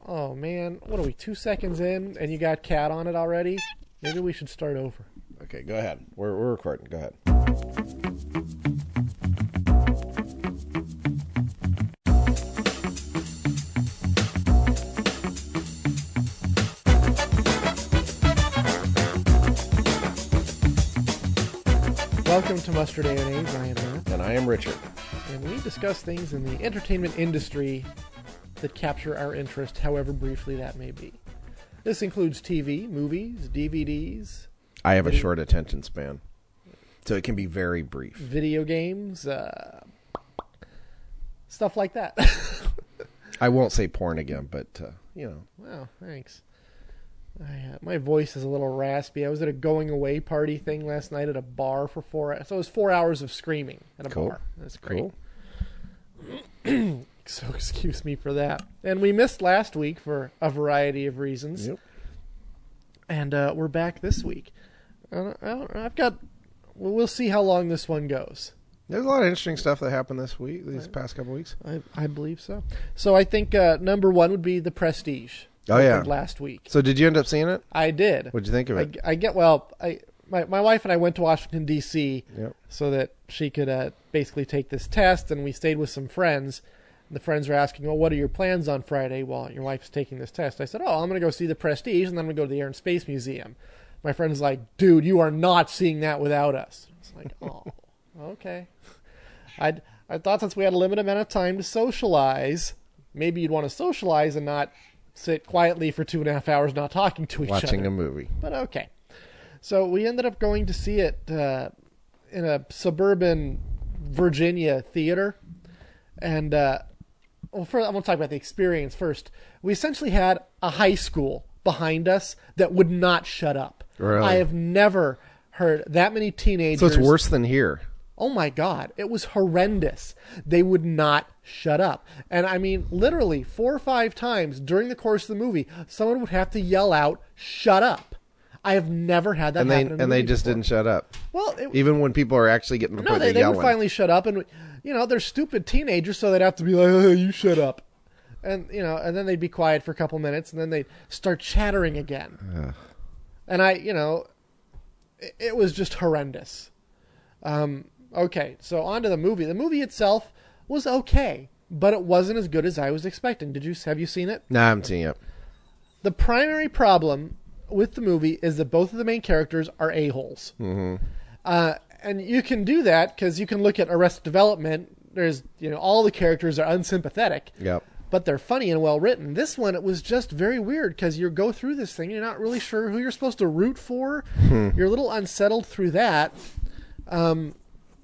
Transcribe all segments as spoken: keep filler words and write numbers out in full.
Oh, man. What are we, two seconds in and you got cat on it already? Maybe we should start over. Okay, go ahead. We're, we're recording. Go ahead. Welcome to Mustard Mayonnaise. I am Matt. And I am Richard. And we discuss things in the entertainment industry that capture our interest, however briefly that may be. This includes T V, movies, D V Ds. I have video, a short attention span, so it can be very brief. Video games, uh, stuff like that. I won't say porn again, but, uh, you know. Wow, thanks. I, uh, my voice is a little raspy. I was at a going-away party thing last night at a bar for four hours. So it was four hours of screaming at a cool. bar. That's great. Cool. So excuse me for that. And we missed last week for a variety of reasons. Yep. And uh, we're back this week. Uh, I've got... We'll see how long this one goes. There's a lot of interesting stuff that happened this week, these past couple weeks. I, I believe so. So I think uh, number one would be The Prestige. Oh, yeah. Last week. So did you end up seeing it? I did. What'd you think of it? I, I get, well, I... My my wife and I went to Washington, D C Yep. so that she could uh, basically take this test, and we stayed with some friends. And the friends were asking, well, what are your plans on Friday while your wife's taking this test? I said, oh, I'm going to go see The Prestige, and then I'm going to go to the Air and Space Museum. My friend's like, dude, you are not seeing that without us. It's like, oh, okay. I'd, I thought since we had a limited amount of time to socialize, maybe you'd want to socialize and not sit quietly for two and a half hours not talking to each other. Watching a movie. But okay. So we ended up going to see it uh, in a suburban Virginia theater. And, uh, well, first, I'm going to talk about the experience first. We essentially had a high school behind us that would not shut up. Really? I have never heard that many teenagers. So it's worse than here. Oh, my God. It was horrendous. They would not shut up. And, I mean, literally four or five times during the course of the movie, someone would have to yell out, shut up. I have never had that and they, happen in a And they movie just before. didn't shut up. Well, it, even when people are actually getting to the no, point they, they're they yelling. would finally shut up, and you know they're stupid teenagers, so they'd have to be like, "Oh, you shut up," and you know, and then they'd be quiet for a couple minutes, and then they'd start chattering again. Ugh. And I, you know, it, it was just horrendous. Um, okay, so on to the movie. The movie itself was okay, but it wasn't as good as I was expecting. Did you have you seen it? No, I haven't seen it. The primary problem with the movie is that both of the main characters are a-holes. Mm-hmm. Uh, and you can do that because you can look at Arrested Development. There's, you know, all the characters are unsympathetic, Yep. but they're funny and well written. This one, it was just very weird because you go through this thing, you're not really sure who you're supposed to root for. Hmm. You're a little unsettled through that. Um,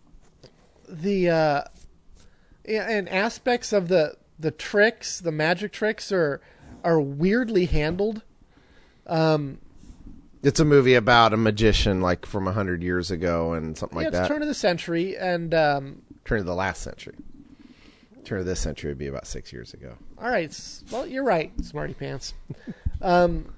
the uh, and aspects of the the tricks, the magic tricks, are are weirdly handled. Um, It's a movie about a magician, like from a hundred years ago, and something yeah, like it's that. turn of the century, and um, Turn of the last century. Turn of this century would be about six years ago. all right. Well, you're right, smarty pants. um,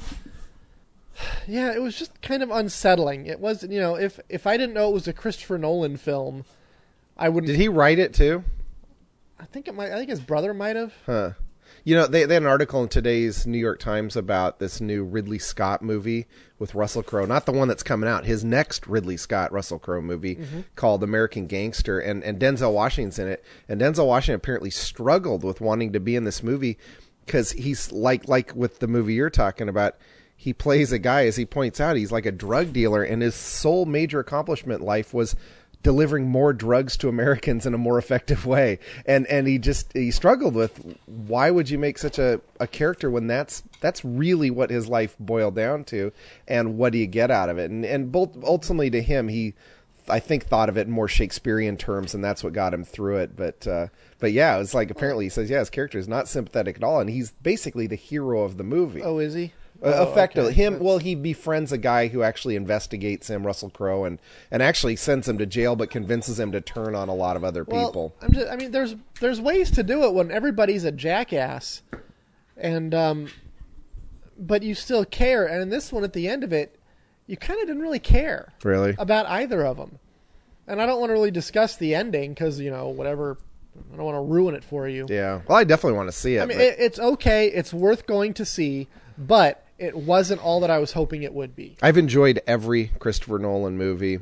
yeah, it was just kind of unsettling. It was, you know, if if I didn't know it was a Christopher Nolan film, I wouldn't. Did he write it too? I think it might. I think his brother might have. Huh. You know, they, they had an article in today's New York Times about this new Ridley Scott movie with Russell Crowe. Not the one that's coming out. His next Ridley Scott, Russell Crowe movie mm-hmm. called American Gangster. And, and Denzel Washington's in it. And Denzel Washington apparently struggled with wanting to be in this movie because he's like, like with the movie you're talking about, he plays a guy, as he points out, he's like a drug dealer. And his sole major accomplishment in life was delivering more drugs to Americans in a more effective way. And and he just he struggled with, why would you make such a, a character when that's that's really what his life boiled down to, and what do you get out of it? And and both ultimately to him, he I think thought of it in more Shakespearean terms, and that's what got him through it. But uh, but yeah, it was like, apparently he says, yeah, his character is not sympathetic at all, and he's basically the hero of the movie. Oh, is he? Uh, oh, effectively, okay. him. Well, he befriends a guy who actually investigates him, Russell Crowe, and, and actually sends him to jail, but convinces him to turn on a lot of other well, people. I'm just, I mean, there's there's ways to do it when everybody's a jackass, and um, but you still care. And in this one, at the end of it, you kind of didn't really care, Really? about either of them. And I don't want to really discuss the ending because, you know, whatever I don't want to ruin it for you. Yeah. Well, I definitely want to see it. I mean, but... it, it's okay. It's worth going to see, but it wasn't all that I was hoping it would be. I've enjoyed every Christopher Nolan movie.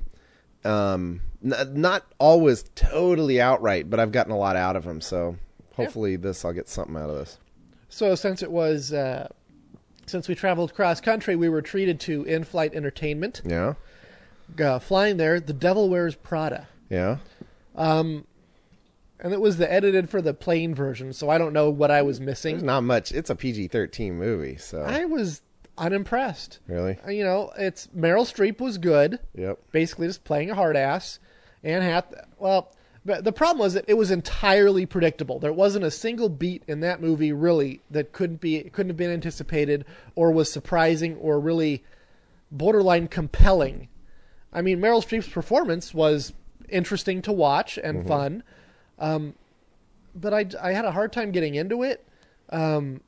Um, n- not always totally outright, but I've gotten a lot out of them. So hopefully, yeah. this I'll get something out of this. So since it was uh, since we traveled cross country, we were treated to in-flight entertainment. Yeah. Uh, flying there, The Devil Wears Prada. Yeah. Um, and it was the edited for the plane version, so I don't know what I was missing. There's not much. It's a P G thirteen movie, so I was unimpressed. Really? You know, it's Meryl Streep was good. Yep. Basically, just playing a hard ass. Anne Hath. Well, but the problem was that it was entirely predictable. There wasn't a single beat in that movie really that couldn't be couldn't have been anticipated or was surprising or really borderline compelling. I mean, Meryl Streep's performance was interesting to watch and mm-hmm. fun. Um, but I, I had a hard time getting into it. Um,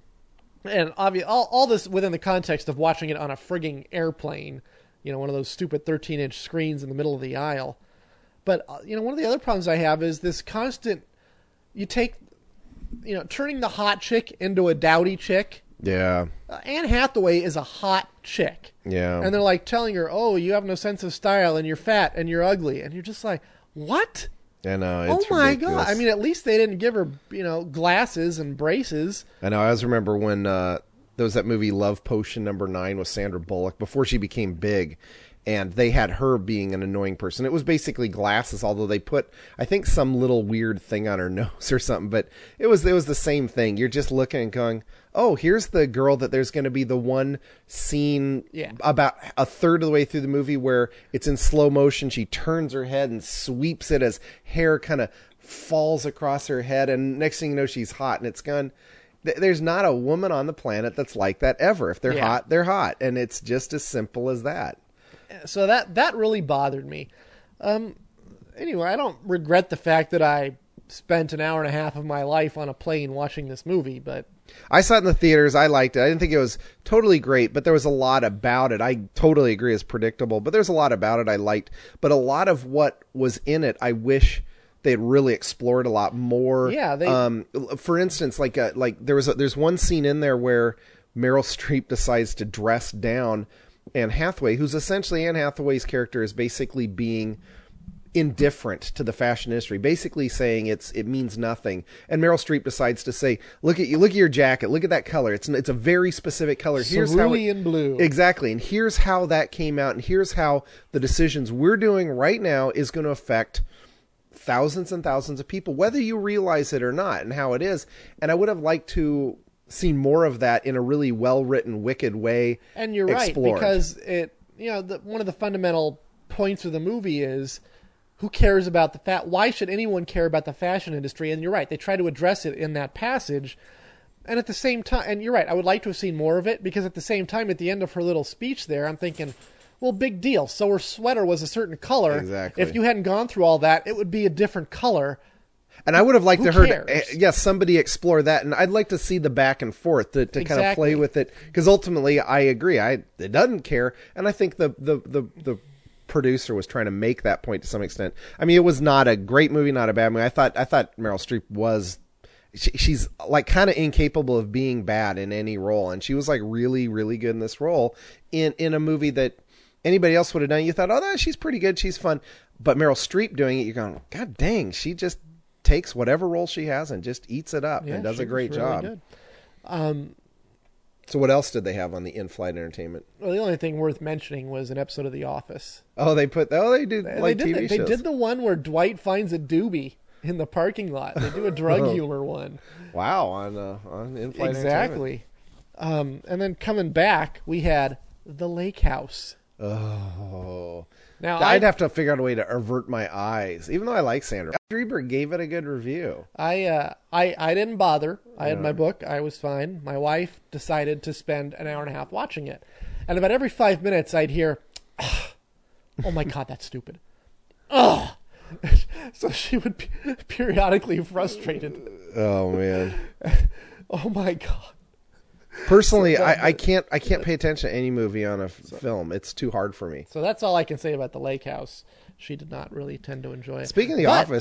and obviously, all, all this within the context of watching it on a frigging airplane, you know, one of those stupid thirteen inch screens in the middle of the aisle. But, uh, you know, one of the other problems I have is this constant, you take, you know, turning the hot chick into a dowdy chick. Yeah. Uh, Anne Hathaway is a hot chick. Yeah. And they're like telling her, oh, you have no sense of style and you're fat and you're ugly. And you're just like, what? I know. It's oh my ridiculous. God. I mean, at least they didn't give her, you know, glasses and braces. I know. I always remember when uh, there was that movie Love Potion number nine with Sandra Bullock before she became big. And they had her being an annoying person. It was basically glasses, although they put, I think, some little weird thing on her nose or something. But it was it was the same thing. You're just looking and going, oh, here's the girl that there's going to be the one scene yeah. about a third of the way through the movie where it's in slow motion. She turns her head and sweeps it as hair kind of falls across her head. And next thing you know, she's hot. And it's gone. There's not a woman on the planet that's like that ever. If they're yeah. hot, they're hot. And it's just as simple as that. So that that really bothered me. Um, anyway, I don't regret the fact that I spent an hour and a half of my life on a plane watching this movie, but I saw it in the theaters. I liked it. I didn't think it was totally great, but there was a lot about it. I totally agree it's predictable, but there's a lot about it I liked. But a lot of what was in it, I wish they'd really explored a lot more. Yeah. They... Um, for instance, like a, like there was a, there's one scene in there where Meryl Streep decides to dress down Anne Hathaway, who's essentially Anne Hathaway's character is basically being indifferent to the fashion industry, basically saying it's it means nothing. And Meryl Streep decides to say, "Look at you, look at your jacket, look at that color. It's it's a very specific color. Here's cerulean how it, blue, exactly. And here's how that came out. And here's how the decisions we're doing right now is going to affect thousands and thousands of people, whether you realize it or not, and how it is." And I would have liked to seen more of that in a really well-written, wicked way. And you're explored. right, because it, you know, the, one of the fundamental points of the movie is who cares about the fat? Why should anyone care about the fashion industry? And you're right, they try to address it in that passage. And at the same time, and you're right, I would like to have seen more of it, because at the same time, at the end of her little speech there, I'm thinking, well, big deal. So her sweater was a certain color. Exactly. If you hadn't gone through all that, it would be a different color. And I would have liked Who to heard, cares? yes, yeah, somebody explore that, and I'd like to see the back and forth to, to Exactly. kind of play with it, because ultimately, I agree, I it doesn't care, and I think the, the the the producer was trying to make that point to some extent. I mean, it was not a great movie, not a bad movie. I thought I thought Meryl Streep was, she, she's like kind of incapable of being bad in any role, and she was like really really good in this role in in a movie that anybody else would have done. You thought, oh, no, she's pretty good, she's fun, but Meryl Streep doing it, you're going, God dang, she just takes whatever role she has and just eats it up Yeah, and does she a great was really job. good. Um, so what else did they have on the in-flight entertainment? well, the only thing worth mentioning was an episode of The Office. Oh, they put oh they do They, like they, did T V the, shows. they did the one where Dwight finds a doobie in the parking lot. They do a drug Oh. humor one. Wow, on uh, on in-flight entertainment. Exactly. Um, and then coming back, we had The Lake House. Oh. Now I'd I, have to figure out a way to avert my eyes, even though I like Sandra. Dreber gave it a good review. I, uh, I, I didn't bother. I had Yeah. my book. I was fine. My wife decided to spend an hour and a half watching it. And about every five minutes, I'd hear, oh my God, that's stupid. Ugh. So she would be periodically frustrated. Oh man. Oh my God. Personally, I, I can't I can't pay attention to any movie on a f- film. It's too hard for me. So that's all I can say about The Lake House. She did not really tend to enjoy it. Speaking of The But- Office,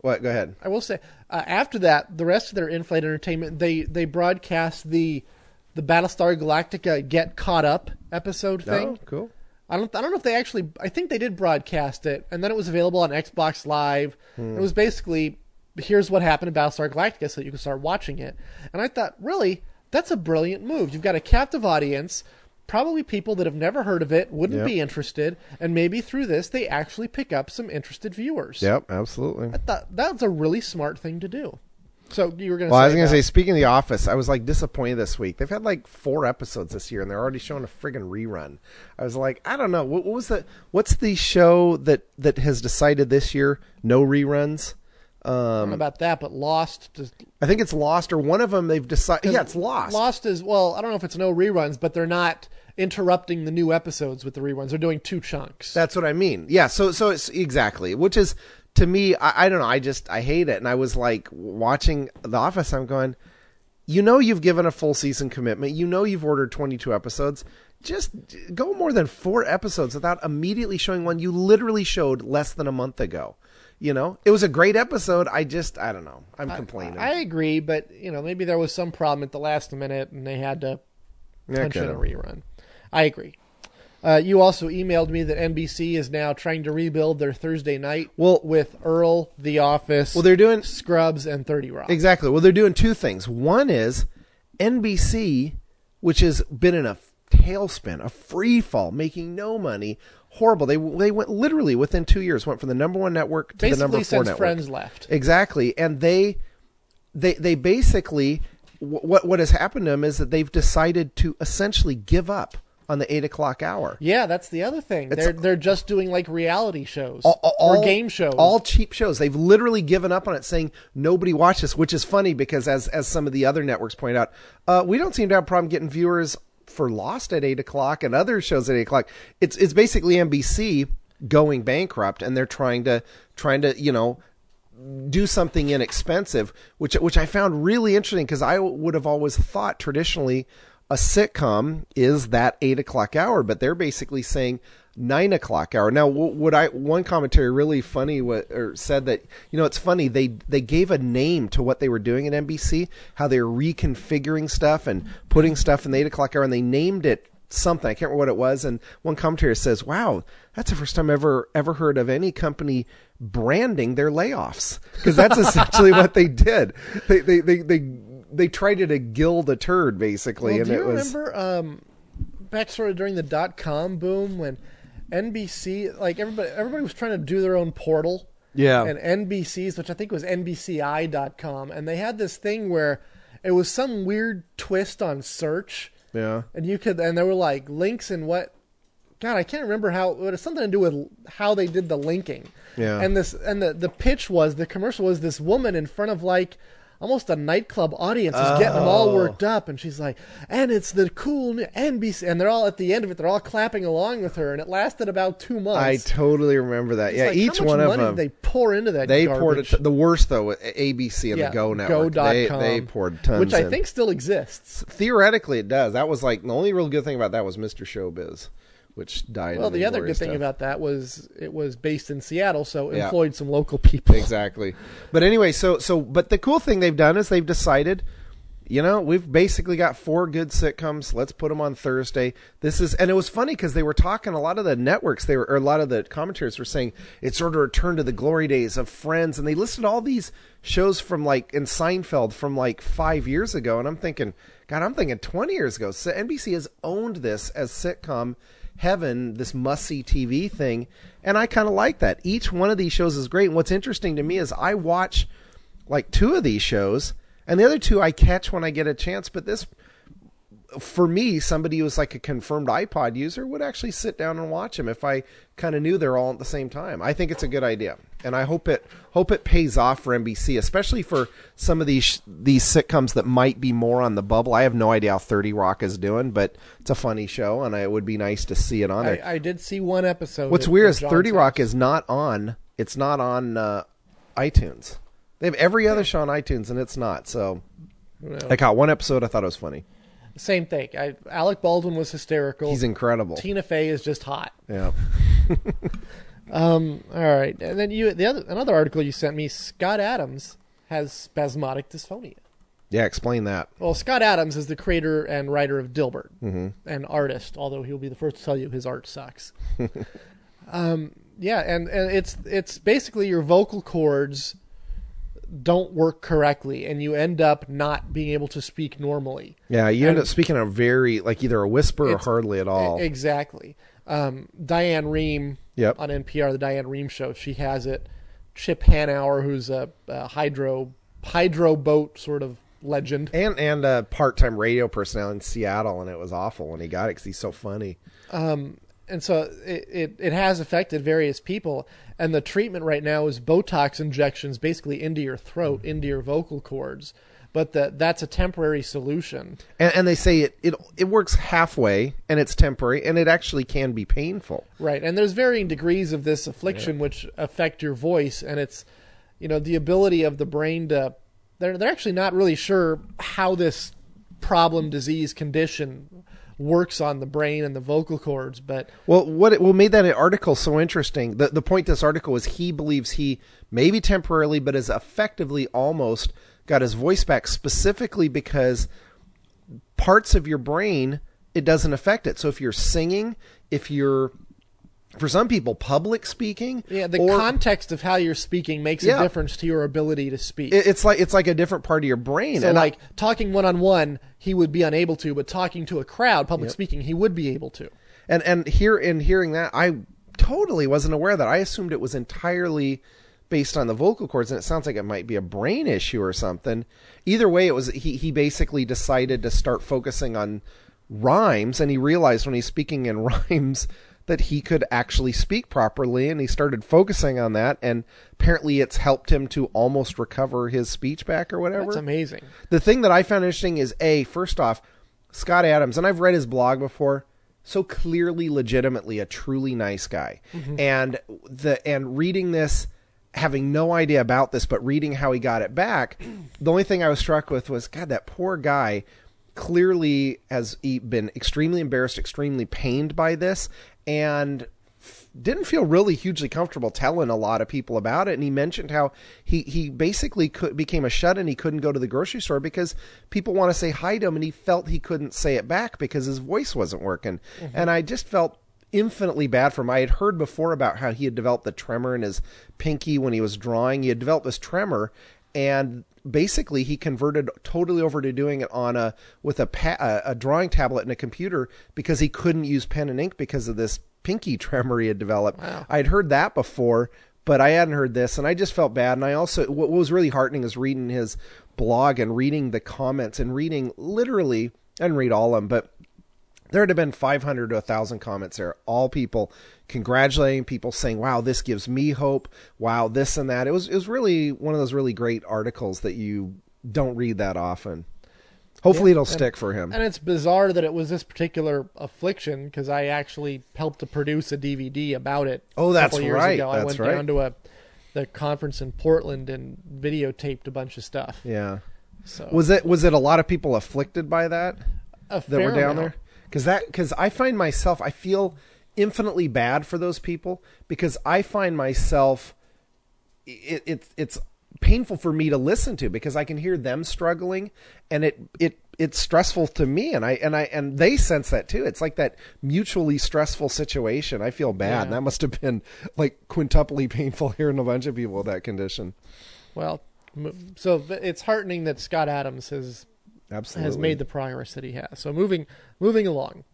What? Go ahead. I will say, uh, after that, the rest of their in-flight entertainment, they they broadcast the the Battlestar Galactica Get Caught Up episode thing. Oh, cool. I don't I don't know if they actually. I think they did broadcast it, and then it was available on Xbox Live. Hmm. It was basically, here's what happened in Battlestar Galactica, so you can start watching it. And I thought, really, that's a brilliant move. You've got a captive audience. Probably people that have never heard of it wouldn't yep. be interested, and maybe through this they actually pick up some interested viewers. Yep, absolutely. I thought that was a really smart thing to do. So you were going to well, say... I was going to about... say, speaking of The Office, I was like disappointed this week. They've had like four episodes this year, and they're already showing a friggin' rerun. I was like, I don't know. What, what was the... What's the show that, that has decided this year no reruns? Um, I don't know about that, but Lost... Just... I think it's Lost, or one of them they've decided... Yeah, it's Lost. Lost is... Well, I don't know if it's no reruns, but they're not interrupting the new episodes with the reruns. They're doing two chunks. That's what I mean. Yeah, so so it's exactly, which is, to me, I, I don't know, I just, I hate it. And I was like, watching The Office, I'm going, you know you've given a full season commitment. You know you've ordered twenty-two episodes. Just go more than four episodes without immediately showing one you literally showed less than a month ago. You know, it was a great episode. I just, I don't know. I'm complaining. I, I agree, but, you know, maybe there was some problem at the last minute and they had to punch in a rerun. I agree. Uh, you also emailed me that N B C is now trying to rebuild their Thursday night well, with Earl, The Office, well, they're doing Scrubs, and thirty Rock. Exactly. Well, they're doing two things. One is N B C, which has been in a tailspin, a free fall, making no money, horrible. They they went literally within two years went from the number one network to basically the number four since network. Friends left. Exactly, and they they they basically what what has happened to them is that they've decided to essentially give up on the eight o'clock hour. Yeah, that's the other thing. It's, they're they're just doing like reality shows all, all, or game shows, all cheap shows. They've literally given up on it, saying nobody watches. Which is funny because as as some of the other networks point out, uh, we don't seem to have a problem getting viewers for Lost at eight o'clock and other shows at eight o'clock. It's it's basically N B C going bankrupt, and they're trying to trying to you know do something inexpensive, which which I found really interesting because I would have always thought traditionally a sitcom is that eight o'clock hour, but they're basically saying nine o'clock hour. Now, what I one commentary really funny what, or said that you know it's funny they they gave a name to what they were doing at N B C, how they were reconfiguring stuff and putting stuff in the eight o'clock hour, and they named it something. I can't remember what it was. And one commentator says, "Wow, that's the first time I've ever ever heard of any company branding their layoffs," because that's essentially what they did. They they they they. They tried to gild a turd, basically. Well, and do you it was... remember um, back sort of during the dot-com boom when N B C, like everybody everybody was trying to do their own portal? Yeah. And N B C's, which I think was N B C I dot com, and they had this thing where it was some weird twist on search. Yeah. And you could, and there were like links and what, God, I can't remember how, it had something to do with how they did the linking. Yeah. And this, and the, the pitch was, the commercial was this woman in front of like, almost a nightclub audience is oh. getting them all worked up, and she's like, and it's the cool N B C, and they're all at the end of it, they're all clapping along with her, and it lasted about two months. I totally remember that. It's yeah, like, each how much one of money them. Did they pour into that. They garbage? poured a t- the worst though. A B C and yeah, the Go network. Go dot com, they, they poured tons, which I in. think still exists. Theoretically, it does. That was like the only real good thing about that was Mister Showbiz, which died. Well, the other good stuff. thing about that was it was based in Seattle, so it yeah. employed some local people. Exactly. But anyway, so so but the cool thing they've done is they've decided, you know, we've basically got four good sitcoms. Let's put them on Thursday. This is, and it was funny because they were talking, a lot of the networks, they were, or a lot of the commentators were saying it's sort of a return to the glory days of Friends. And they listed all these shows from like, in Seinfeld from like five years ago. And I'm thinking, God, I'm thinking twenty years ago. So N B C has owned this as sitcom heaven, this must-see T V thing. And I kind of like that. Each one of these shows is great. And what's interesting to me is I watch like two of these shows, and the other two I catch when I get a chance. But this, for me, somebody who's like a confirmed iPod user would actually sit down and watch them if I kind of knew they're all at the same time. I think it's a good idea, and I hope it hope it pays off for N B C, especially for some of these these sitcoms that might be more on the bubble. I have no idea how thirty Rock is doing, but it's a funny show, and it would be nice to see it on there. I, I did see one episode. What's weird is thirty Rock is not on. It's not on uh, iTunes. They have every other show on iTunes, and it's not. So no. I caught one episode. I thought it was funny. Same thing. I, Alec Baldwin was hysterical. He's incredible. Tina Fey is just hot. Yeah. Um, all right, and then you the other another article you sent me. Scott Adams has spasmodic dysphonia. Yeah, explain that. Well, Scott Adams is the creator and writer of Dilbert, Mm-hmm. and artist. Although he'll be the first to tell you his art sucks. um, yeah, and, and it's it's basically your vocal cords don't work correctly, and you end up not being able to speak normally. Yeah, you end And up speaking a very, like either a whisper or it's- hardly at all. Exactly. Um, Diane Rehm Yep. on N P R, the Diane Rehm Show, she has it. Chip Hanauer, who's a, a hydro hydro boat sort of legend. And and a part-time radio personality in Seattle, and it was awful when he got it because he's so funny. Um, and so it, it, it has affected various people. And the treatment right now is Botox injections basically into your throat, into your vocal cords. But that that's a temporary solution. And, and they say it, it it works halfway, and it's temporary, and it actually can be painful. Right. And there's varying degrees of this affliction which affect your voice. And it's, you know, the ability of the brain to... They're, they're actually not really sure how this problem, disease, condition works on the brain and the vocal cords, but Well, what it, what made that article so interesting? The the point of this article is he believes he maybe temporarily, but is effectively almost got his voice back specifically because parts of your brain it doesn't affect it. So if you're singing, if you're for some people public speaking, yeah, the or, context of how you're speaking makes Yeah. a difference to your ability to speak. it- it's like it's like a different part of your brain. so and I- like talking one on one, he would be unable to, but talking to a crowd, public speaking, he would be able to. And and here in hearing that, I totally wasn't aware of that. I assumed it was entirely based on the vocal cords, and it sounds like it might be a brain issue or something. Either way, it was he he basically decided to start focusing on rhymes, and he realized when he's speaking in rhymes that he could actually speak properly, and he started focusing on that, and apparently it's helped him to almost recover his speech back or whatever. That's amazing. The thing that I found interesting is, A, first off, Scott Adams, and I've read his blog before, so clearly, legitimately a truly nice guy. Mm-hmm. And the and reading this, having no idea about this, but reading how he got it back, the only thing I was struck with was, God, that poor guy clearly has he been extremely embarrassed, extremely pained by this, and didn't feel really hugely comfortable telling a lot of people about it. And he mentioned how he, he basically could, became a shut-in. He couldn't go to the grocery store because people want to say hi to him, and he felt he couldn't say it back because his voice wasn't working. Mm-hmm. And I just felt infinitely bad for him. I had heard before about how he had developed the tremor in his pinky when he was drawing. He had developed this tremor, and basically he converted totally over to doing it on a with a, pa- a drawing tablet and a computer because he couldn't use pen and ink because of this pinky tremor he had developed. Wow. I'd heard that before, but I hadn't heard this, and I just felt bad. And I also, what was really heartening is reading his blog and reading the comments and reading literally, I didn't read all of them, but there had been five hundred to one thousand comments there, all people congratulating, people saying, wow, this gives me hope, wow, this and that. It was, it was really one of those really great articles that you don't read that often. Hopefully Yeah, it'll and- stick for him. And it's bizarre that it was this particular affliction because I actually helped to produce a D V D about it. Oh, a that's couple years right. Ago. I That's went right. down to a the conference in Portland and videotaped a bunch of stuff. Yeah. So Was it, was it a lot of people afflicted by that? a that were fair down amount. there? Because that because I find myself I feel infinitely bad for those people because I find myself it, it it's painful for me to listen to because I can hear them struggling and it it it's stressful to me and I and I and they sense that too. It's like that mutually stressful situation. I feel bad. Yeah. That must have been like quintuply painful hearing a bunch of people with that condition. Well, m- so th- it's heartening that Scott Adams has Absolutely. has made the progress that he has. So moving moving along,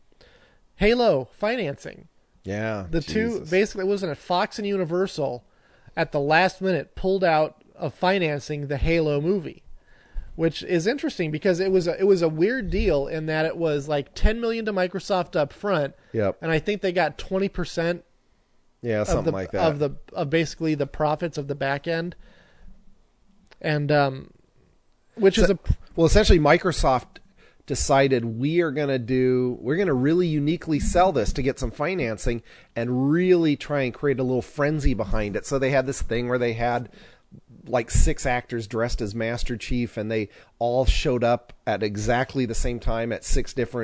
Halo financing. yeah The two Jesus. basically wasn't it Fox and Universal at the last minute pulled out of financing the Halo movie, which is interesting because it was a, it was a weird deal in that it was like ten million to Microsoft up front, Yep. and I think they got twenty percent Yeah, of something the like that. of the of basically the profits of the back end, and um, which is So- a Well, essentially, Microsoft decided we are going to do, we're going to really uniquely sell this to get some financing and really try and create a little frenzy behind it. So they had this thing where they had like six actors dressed as Master Chief and they all showed up at exactly the same time at six different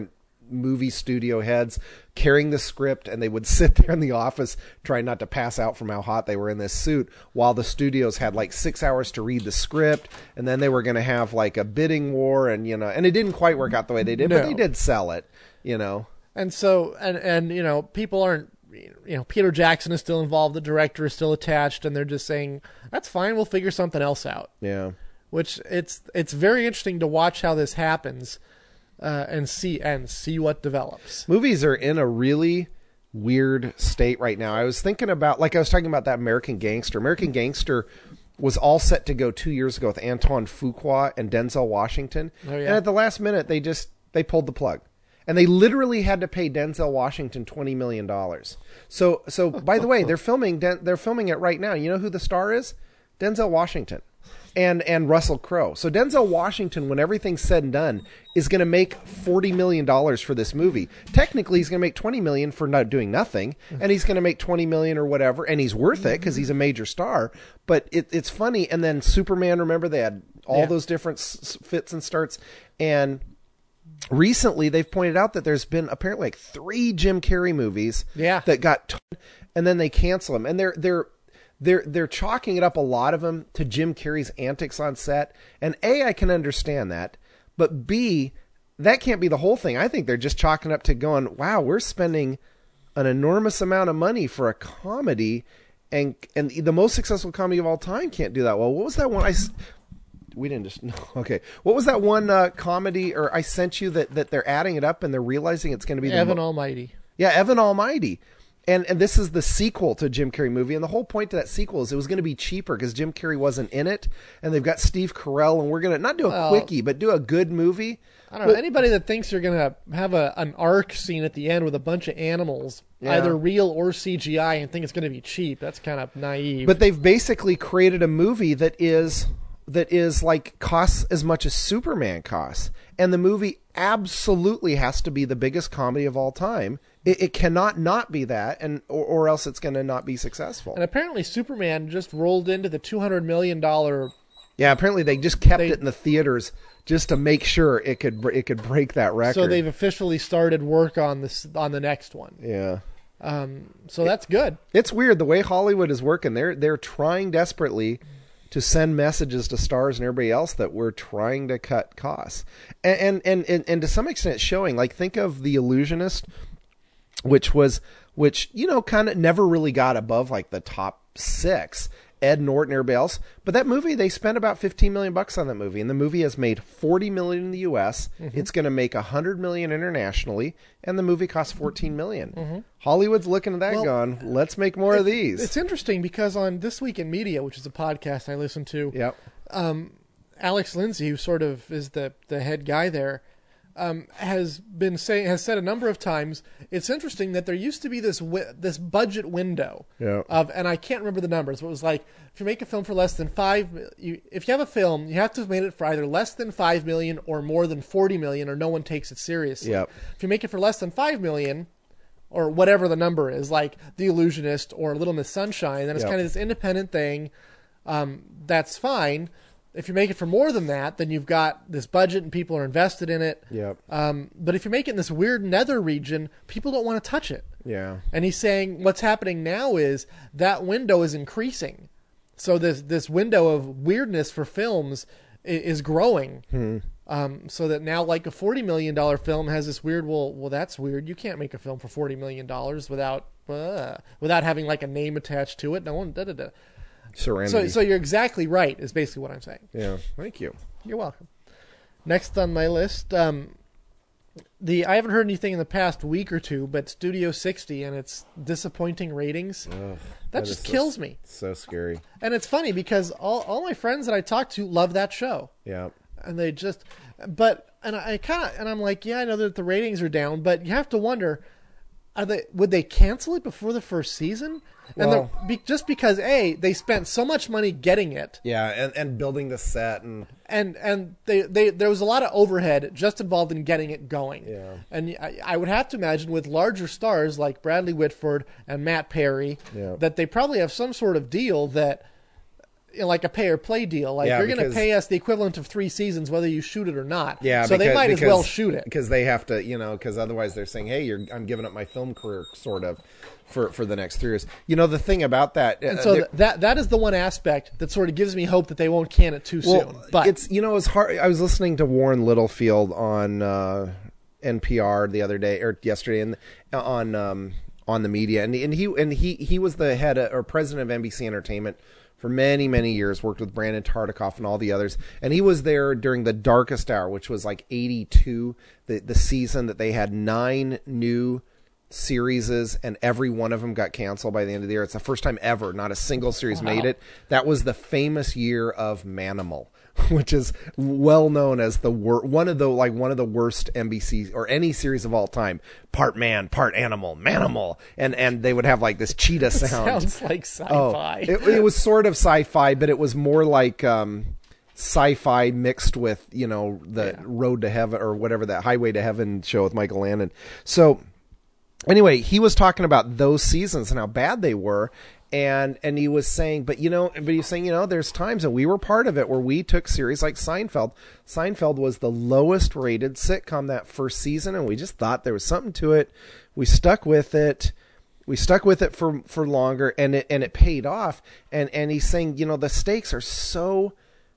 movie studio heads carrying the script, and they would sit there in the office trying not to pass out from how hot they were in this suit, while the studios had like six hours to read the script, and then they were going to have like a bidding war, and you know, and it didn't quite work out the way they did, No. but they did sell it, you know. And so, and, and, you know, people aren't, you know, Peter Jackson is still involved, the director is still attached, and they're just saying, that's fine, we'll figure something else out. Yeah. Which it's, it's very interesting to watch how this happens, uh, and see, and see what develops. Movies are in a really weird state right now. I was thinking about, like I was talking about that American Gangster. American Gangster was all set to go two years ago with Antoine Fuqua and Denzel Washington. Oh, yeah. And at the last minute, they just, they pulled the plug. And they literally had to pay Denzel Washington twenty million dollars. So, so by the way, they're filming, they're filming it right now. You know who the star is? Denzel Washington and, and Russell Crowe. So Denzel Washington, when everything's said and done, is going to make forty million dollars for this movie. Technically, he's going to make twenty million dollars for not doing nothing. And he's going to make twenty million dollars or whatever. And he's worth it because he's a major star. But it, it's funny. And then Superman, remember, they had all Yeah. those different s- fits and starts. And recently, they've pointed out that there's been apparently like three Jim Carrey movies Yeah. that got, t- and then they cancel them, and they're they're they're they're chalking it up, a lot of them, to Jim Carrey's antics on set. And A, I can understand that, but B, that can't be the whole thing. I think they're just chalking up to going, wow, we're spending an enormous amount of money for a comedy, and and the most successful comedy of all time can't do that well. What was that one I? s- We didn't just no. Okay. What was that one uh, comedy, or I sent you that, that they're adding it up and they're realizing it's going to be the Evan mo- Almighty. yeah, Evan Almighty. And and this is the sequel to Jim Carrey movie. And the whole point to that sequel is it was going to be cheaper because Jim Carrey wasn't in it. And they've got Steve Carell, and we're going to not do a Well, quickie, but do a good movie. I don't know. Anybody that thinks you're going to have a an arc scene at the end with a bunch of animals, Yeah. either real or C G I, and think it's going to be cheap, that's kind of naive. But they've basically created a movie that is that is like costs as much as Superman costs. And the movie absolutely has to be the biggest comedy of all time. It, it cannot not be that, and or, or else it's going to not be successful. and apparently Superman just rolled into the two hundred million dollars. Yeah, apparently they just kept They- it in the theaters just to make sure it could br- it could break that record. So they've officially started work on this on the next one. yeah. Um, so that's good. It's weird the way Hollywood is working. They're they're trying desperately to send messages to stars and everybody else that we're trying to cut costs. And and and, and, and to some extent it's showing. Like, think of The Illusionist, which was which, you know, kind of never really got above like the top six. Ed Norton, everybody else. But that movie, they spent about fifteen million bucks on that movie, and the movie has made forty million in the U S. Mm-hmm. It's going to make one hundred million internationally, and the movie costs fourteen million. Mm-hmm. Hollywood's looking at that Well, going, let's make more of these. It's interesting because on This Week in Media, which is a podcast I listen to, Yep. um, Alex Lindsay, who sort of is the, the head guy there, um, has been saying has said a number of times. It's interesting that there used to be this wi- this budget window Yeah. of, and I can't remember the numbers, but it was like if you make a film for less than five, you, if you have a film, you have to have made it for either less than five million or more than forty million, or no one takes it seriously. Yep. If you make it for less than five million, or whatever the number is, like The Illusionist or Little Miss Sunshine, then it's Yep. kind of this independent thing. Um, that's fine. If you make it for more than that, then you've got this budget and people are invested in it. Yep. Um, but if you make it in this weird nether region, people don't want to touch it. Yeah. And he's saying what's happening now is that window is increasing. So this this window of weirdness for films is, is growing. Hmm. Um, so that now, like, a forty million dollars film has this weird, well, well, that's weird. You can't make a film for forty million dollars without uh, without having, like, a name attached to it. No one, da da da. Serenity. So, so you're exactly right, is basically what I'm saying. yeah. Thank you. You're welcome. Next on my list, um, the I haven't heard anything in the past week or two, but Studio sixty and its disappointing ratings, Ugh, that is just so- kills me. So scary. And it's funny because all, all my friends that I talk to love that show. Yeah. And they just, but, and I kind of, and I'm like, yeah, I know that the ratings are down, but you have to wonder, are they, would they cancel it before the first season? And Well- they're- be, just because, A, they spent so much money getting it, Yeah, and, and building the set and and and they, they there was a lot of overhead just involved in getting it going. Yeah. And I, I would have to imagine with larger stars like Bradley Whitford and Matt Perry, Yeah. that they probably have some sort of deal that, you know, like a pay or play deal. Like Yeah, you're going to because- pay us the equivalent of three seasons, whether you shoot it or not. Yeah, so they because- might as because- well shoot it. because they have to, you know, because otherwise they're saying, "Hey, you're I'm giving up my film career, sort of, for for the next three years." You know, the thing about that, And uh, so there- th- that that is the one aspect that sort of gives me hope that they won't can it too well, soon. But it's you know, it's hard. I was listening to Warren Littlefield on uh, N P R the other day or yesterday, and on um, on the media, and and he and he he was the head of, or president of N B C Entertainment for many, many years, worked with Brandon Tartikoff and all the others. And he was there during the darkest hour, which was like eighty-two, the, the season that they had nine new series and every one of them got canceled by the end of the year. It's the first time ever not a single series Wow. made it. That was the famous year of Manimal, which is well known as the wor- one of the like one of the worst N B C or any series of all time. Part man, part animal, Manimal, and and they would have like this cheetah sound. sounds like Oh, sci-fi. it, it was sort of sci-fi, but it was more like um, sci-fi mixed with, you know, the Yeah. Road to Heaven or whatever, that Highway to Heaven show with Michael Landon. So anyway, he was talking about those seasons and how bad they were. And and he was saying, but you know, but he was saying, you know, there's times, and we were part of it, where we took series like Seinfeld. Seinfeld was the lowest rated sitcom that first season, and we just thought there was something to it. We stuck with it. We stuck with it for, for longer, and it and it paid off. And and he's saying, you know, the stakes are so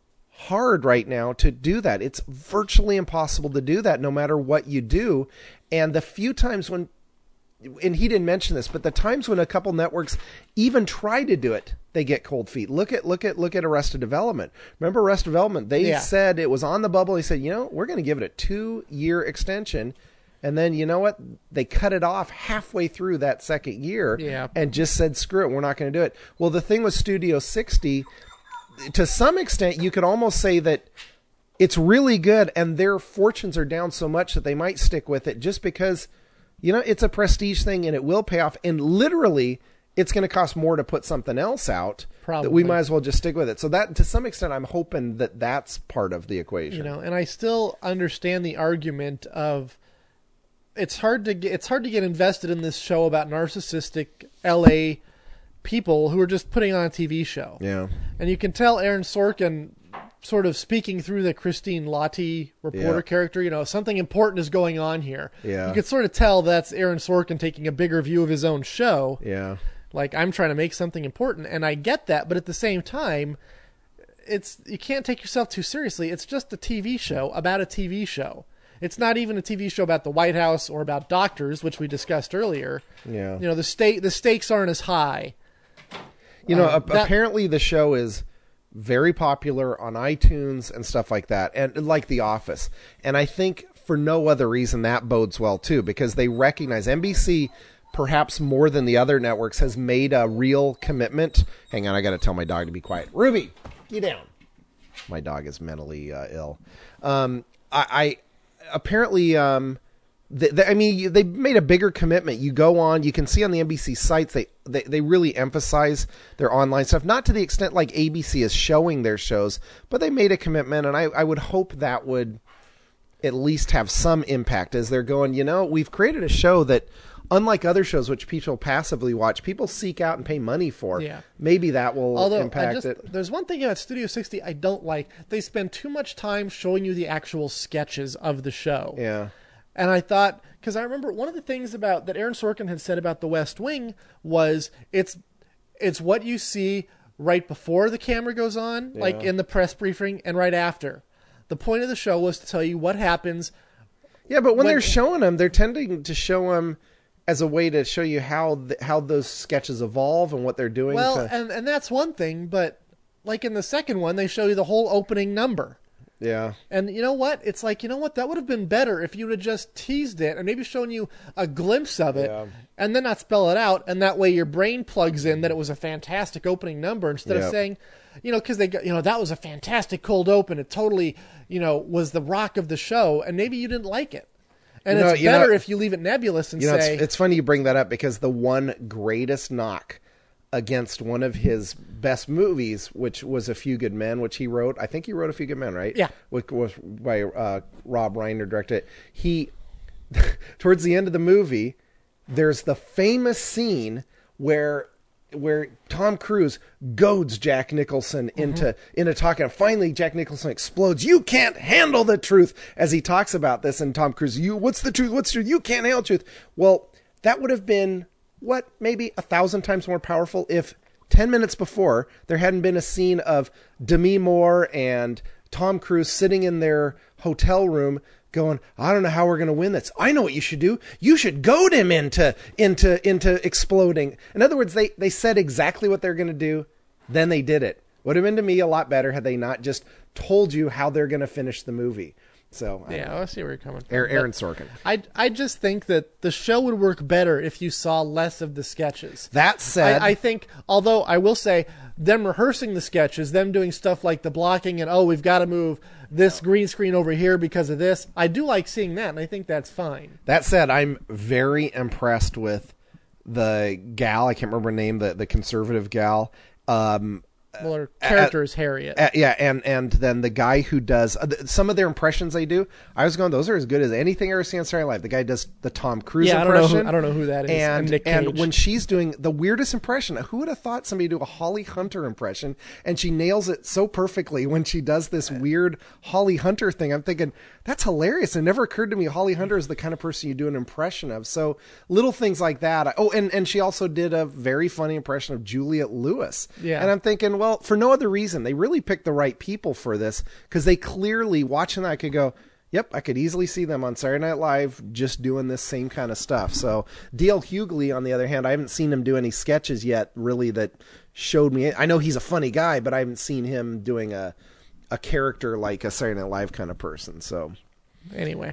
hard right now to do that. It's virtually impossible to do that, no matter what you do. And the few times when and he didn't mention this, but the times when a couple networks even try to do it, they get cold feet. Look at look at look at Arrested Development. Remember Arrested Development? They Yeah. said it was on the bubble. They said, you know, we're going to give it a two-year extension, and then you know what? They cut it off halfway through that second year, Yeah. and just said, screw it, we're not going to do it. Well, the thing with Studio sixty, to some extent, you could almost say that it's really good, and their fortunes are down so much that they might stick with it just because, you know, it's a prestige thing and it will pay off. And literally, it's going to cost more to put something else out. Probably. That we might as well just stick with it. So that, to some extent, I'm hoping that that's part of the equation. You know, and I still understand the argument of it's hard to get it's hard to get invested in this show about narcissistic L A people who are just putting on a T V show. Yeah. And you can tell Aaron Sorkin sort of speaking through the Christine Lottie reporter Yeah. character, you know, something important is going on here. Yeah. You could sort of tell that's Aaron Sorkin taking a bigger view of his own show. Yeah. Like, I'm trying to make something important, and I get that, but at the same time, it's you can't take yourself too seriously. It's just a T V show about a T V show. It's not even a T V show about the White House or about doctors, which we discussed earlier. Yeah. You know, the state the stakes aren't as high. You know, Uh, ap- that- apparently the show is very popular on iTunes and stuff like that, and like The Office. And I think for no other reason that bodes well too, because they recognize N B C, perhaps more than the other networks, has made a real commitment. Hang on, I got to tell my dog to be quiet. Ruby, get down. My dog is mentally uh, ill. Um, I, I apparently. Um, They, they, I mean, they made a bigger commitment. You go on, you can see on the N B C sites, they, they, they really emphasize their online stuff, not to the extent like A B C is showing their shows, but they made a commitment, and I, I would hope that would at least have some impact as they're going, you know, we've created a show that, unlike other shows which people passively watch, people seek out and pay money for. Yeah. Maybe that will Although, I impact just, it. there's one thing about Studio sixty I don't like. They spend too much time showing you the actual sketches of the show. Yeah. And I thought, because I remember one of the things about that Aaron Sorkin had said about The West Wing was it's it's what you see right before the camera goes on, like Yeah. in the press briefing, and right after. The point of the show was to tell you what happens. Yeah, but when, When- they're showing them, they're tending to show them as a way to show you how the, how those sketches evolve and what they're doing. Well, to, and, and that's one thing, but like in the second one, they show you the whole opening number. yeah. And you know what? It's like, you know what? That would have been better if you would have just teased it and maybe shown you a glimpse of it Yeah. and then not spell it out. And that way your brain plugs in that it was a fantastic opening number instead Yeah. of saying, you know, because they got, you know, that was a fantastic cold open. It totally, you know, was the rock of the show. And maybe you didn't like it. And You know- it's you know- better if you leave it nebulous and You know, say, it's, it's funny you bring that up because the one greatest knock against one of his best movies, which was A Few Good Men, which he wrote, I think he wrote A Few Good Men, right? Yeah. Which was by uh, Rob Reiner directed it. He, towards the end of the movie, there's the famous scene where where Tom Cruise goads Jack Nicholson into mm-hmm. into talking. And finally, Jack Nicholson explodes. You can't handle the truth as he talks about this. And Tom Cruise, you, what's the truth? What's the truth? You can't handle the truth. Well, that would have been what maybe a thousand times more powerful if ten minutes before there hadn't been a scene of Demi Moore and Tom Cruise sitting in their hotel room going, I don't know how we're going to win this. I know what you should do. You should goad him into into into exploding. In other words, they, they said exactly what they're going to do. Then they did it. Would have been to me a lot better had they not just told you how they're going to finish the movie. So I yeah, I see where you're coming from. Aaron Sorkin. I I just think that the show would work better if you saw less of the sketches. That said, I, I think, although I will say, them rehearsing the sketches, them doing stuff like the blocking and, oh, we've got to move this green screen over here because of this. I do like seeing that, and I think that's fine. That said, I'm very impressed with the gal. I can't remember her name, the, the conservative gal. Um, Well, her character uh, is Harriet. Uh, yeah, and, and then the guy who does uh, some of their impressions they do, I was going, those are as good as anything I ever seen on Saturday Night Live. The guy does the Tom Cruise yeah, impression. I don't, know who, I don't know who that is. And, and, Nick and Cage. when she's doing the weirdest impression, who would have thought somebody do a Holly Hunter impression? And she nails it so perfectly when she does this weird Holly Hunter thing. I'm thinking, that's hilarious. It never occurred to me Holly Hunter is the kind of person you do an impression of. So little things like that. Oh, and, and she also did a very funny impression of Juliette Lewis. Yeah. And I'm thinking, well, for no other reason, they really picked the right people for this, because they clearly, watching that, I could go, yep, I could easily see them on Saturday Night Live just doing this same kind of stuff. So D L Hughley, on the other hand, I haven't seen him do any sketches yet, really, that showed me. I know he's a funny guy, but I haven't seen him doing a a character like a Saturday Night Live kind of person. So anyway,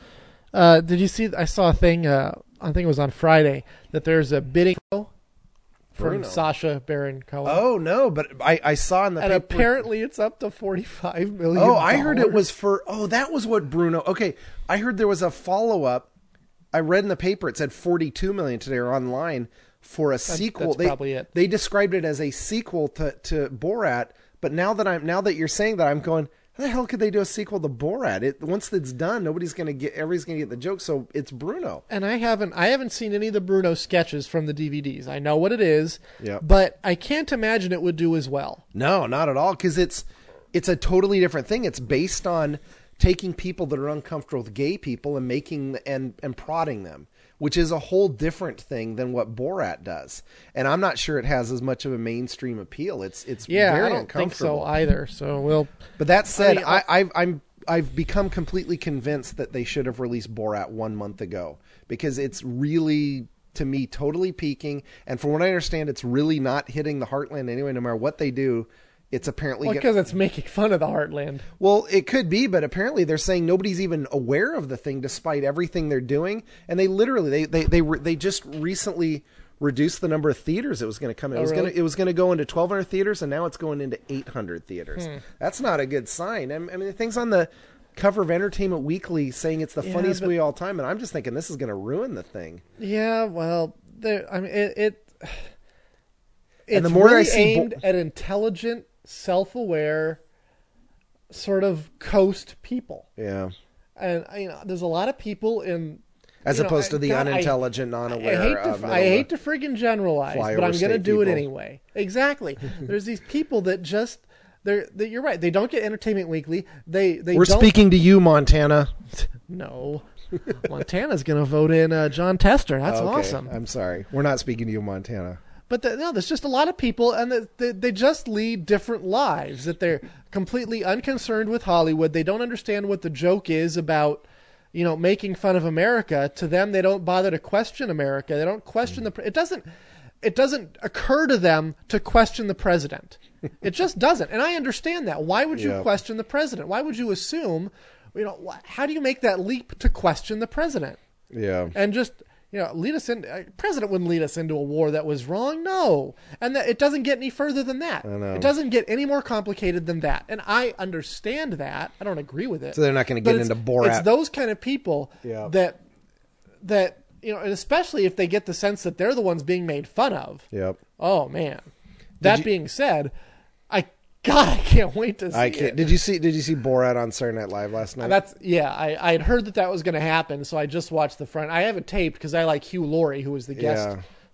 uh, did you see? I saw a thing. Uh, I think it was on Friday that there's a bidding from Bruno. Sacha Baron Cohen. Oh no, but I, I saw in the and paper, apparently it's up to forty-five million. Oh, I heard it was for. Oh, that was what Bruno. Okay, I heard there was a follow up. I read in the paper it said forty-two million today or online for a That's, sequel. that's they, probably it. They described it as a sequel to, to Borat. But now that I'm now that you're saying that, I'm going, how the hell could they do a sequel to Borat? It once it's done, nobody's gonna get everybody's gonna get the joke. So it's Bruno. And I haven't I haven't seen any of the Bruno sketches from the D V Ds. I know what it is, yeah, but I can't imagine it would do as well. No, not at all, because it's it's a totally different thing. It's based on taking people that are uncomfortable with gay people and making and and prodding them, which is a whole different thing than what Borat does. And I'm not sure it has as much of a mainstream appeal. It's it's yeah, very I don't uncomfortable. think so either. So we'll. But that said, I mean, I, I've I'm I've become completely convinced that they should have released Borat one month ago, because it's really, to me, totally peaking. And from what I understand, it's really not hitting the heartland anyway. No matter what they do, it's apparently well, because it's making fun of the heartland. Well, it could be, but apparently they're saying nobody's even aware of the thing, despite everything they're doing. And they literally they they they they just recently reduced the number of theaters it was going to come in. It oh, was really? going to it was going to go into twelve hundred theaters, and now it's going into eight hundred theaters. Hmm. That's not a good sign. I mean, the things on the cover of Entertainment Weekly saying it's the yeah, funniest but, movie of all time, and I'm just thinking this is going to ruin the thing. Yeah, well, there. I mean, it. it it's and the more really I see aimed bo- at intelligent, self-aware, sort of coast people. Yeah, and you know, there's a lot of people in. As you opposed know, to the God, unintelligent, I, non-aware. I hate to, uh, I hate to friggin' generalize, but I'm going to do people. it anyway. Exactly. There's these people that just they're. That, you're right. They don't get Entertainment Weekly. They they. We're don't, speaking to you, Montana. No, Montana's going to vote in uh, John Tester. That's okay. awesome. I'm sorry. We're not speaking to you, Montana. But the, no, there's just a lot of people, and the, the, they just lead different lives. That they're completely unconcerned with Hollywood. They don't understand what the joke is about. You know, making fun of America. To them, they don't bother to question America. They don't question the. It doesn't. It doesn't occur to them to question the president. It just doesn't, and I understand that. Why would you yeah. question the president? Why would you assume? You know, how do you make that leap to question the president? Yeah, and just. You know, lead us in. Uh, president wouldn't lead us into a war that was wrong. No, and that, it doesn't get any further than that. I know. It doesn't get any more complicated than that. And I understand that. I don't agree with it. So they're not going to get into Borat. It's those kind of people yeah. that that you know, and especially if they get the sense that they're the ones being made fun of. Yep. Oh man. That you, being said, I God, I can't wait to see I can't, it. Did you see? Did you see Borat on Saturday Night Live last night? That's yeah. I, I had heard that that was going to happen, so I just watched the front. I have it taped because I like Hugh Laurie, who was the guest yeah.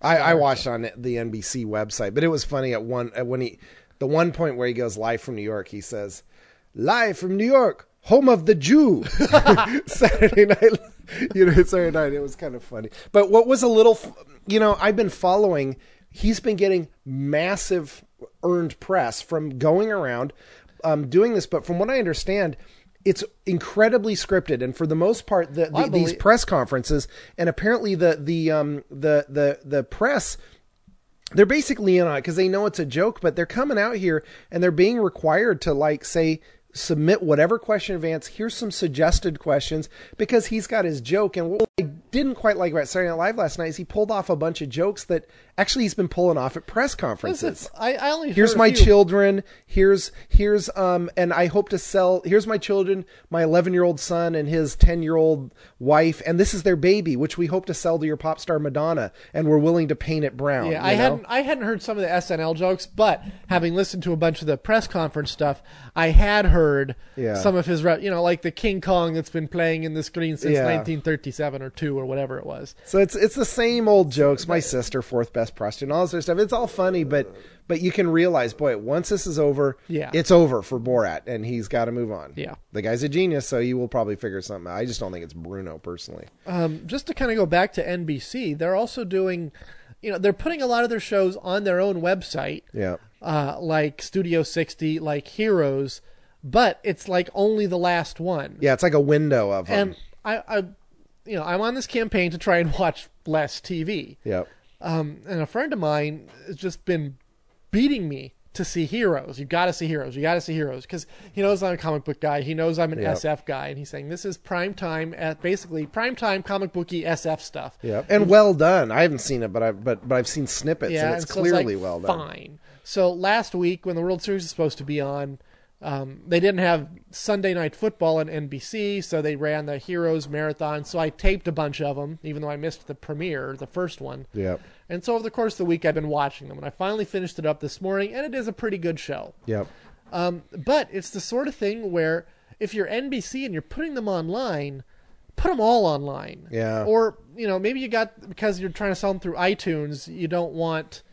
I, I Star, watched so. on the N B C website, but it was funny at one at when he the one point where he goes live from New York. He says, "Live from New York, home of the Jew." Saturday night, you know, Saturday night. It was kind of funny. But what was a little, you know, I've been following. He's been getting massive earned press from going around um, doing this. But from what I understand, it's incredibly scripted, and for the most part, the, the, believe- these press conferences, and apparently the the um, the the the press, they're basically in on it because they know it's a joke, but they're coming out here and they're being required to like say submit whatever question in advance. Here's some suggested questions because he's got his joke. And what I didn't quite like about Saturday Night Live last night is he pulled off a bunch of jokes that actually he's been pulling off at press conferences. I, I only Here's heard a my few. children. Here's here's um and I hope to sell. Here's my children, my eleven year old son and his ten year old wife, and this is their baby, which we hope to sell to your pop star Madonna, and we're willing to paint it brown. Yeah, I you know? hadn't I hadn't heard some of the S N L jokes, but having listened to a bunch of the press conference stuff, I had heard Yeah. some of his, re- you know, like the King Kong that's been playing in the screen since Yeah. nineteen thirty-seven or two or whatever it was. So it's it's the same old jokes. My sister, fourth best prostitute, and all this other stuff. It's all funny, but but you can realize, boy, once this is over, Yeah. it's over for Borat, and he's got to move on. Yeah. The guy's a genius, so you will probably figure something out. I just don't think it's Bruno personally. Um, just to kind of go back to N B C, they're also doing, you know, they're putting a lot of their shows on their own website, Yeah. uh, like Studio sixty, like Heroes, but it's like only the last one. Yeah, it's like a window of them. And I, I, you know, I'm on this campaign to try and watch less T V. Yep. Um, and a friend of mine has just been beating me to see Heroes. You got to see Heroes. You got to see Heroes because he knows I'm a comic book guy. He knows I'm an Yep. S F guy, and he's saying this is prime time at basically prime time comic booky S F stuff. Yep. And well done. I haven't seen it, but I but but I've seen snippets, and it's and so clearly like, well done. Fine. So last week when the World Series was supposed to be on, um, they didn't have Sunday Night Football on N B C, so they ran the Heroes Marathon. So I taped a bunch of them, even though I missed the premiere, the first one. Yep. And so over the course of the week, I've been watching them, and I finally finished it up this morning, and it is a pretty good show. Yep. Um, but it's the sort of thing where if you're N B C and you're putting them online, put them all online. Yeah. Or, you know, maybe you got, because you're trying to sell them through iTunes, you don't want...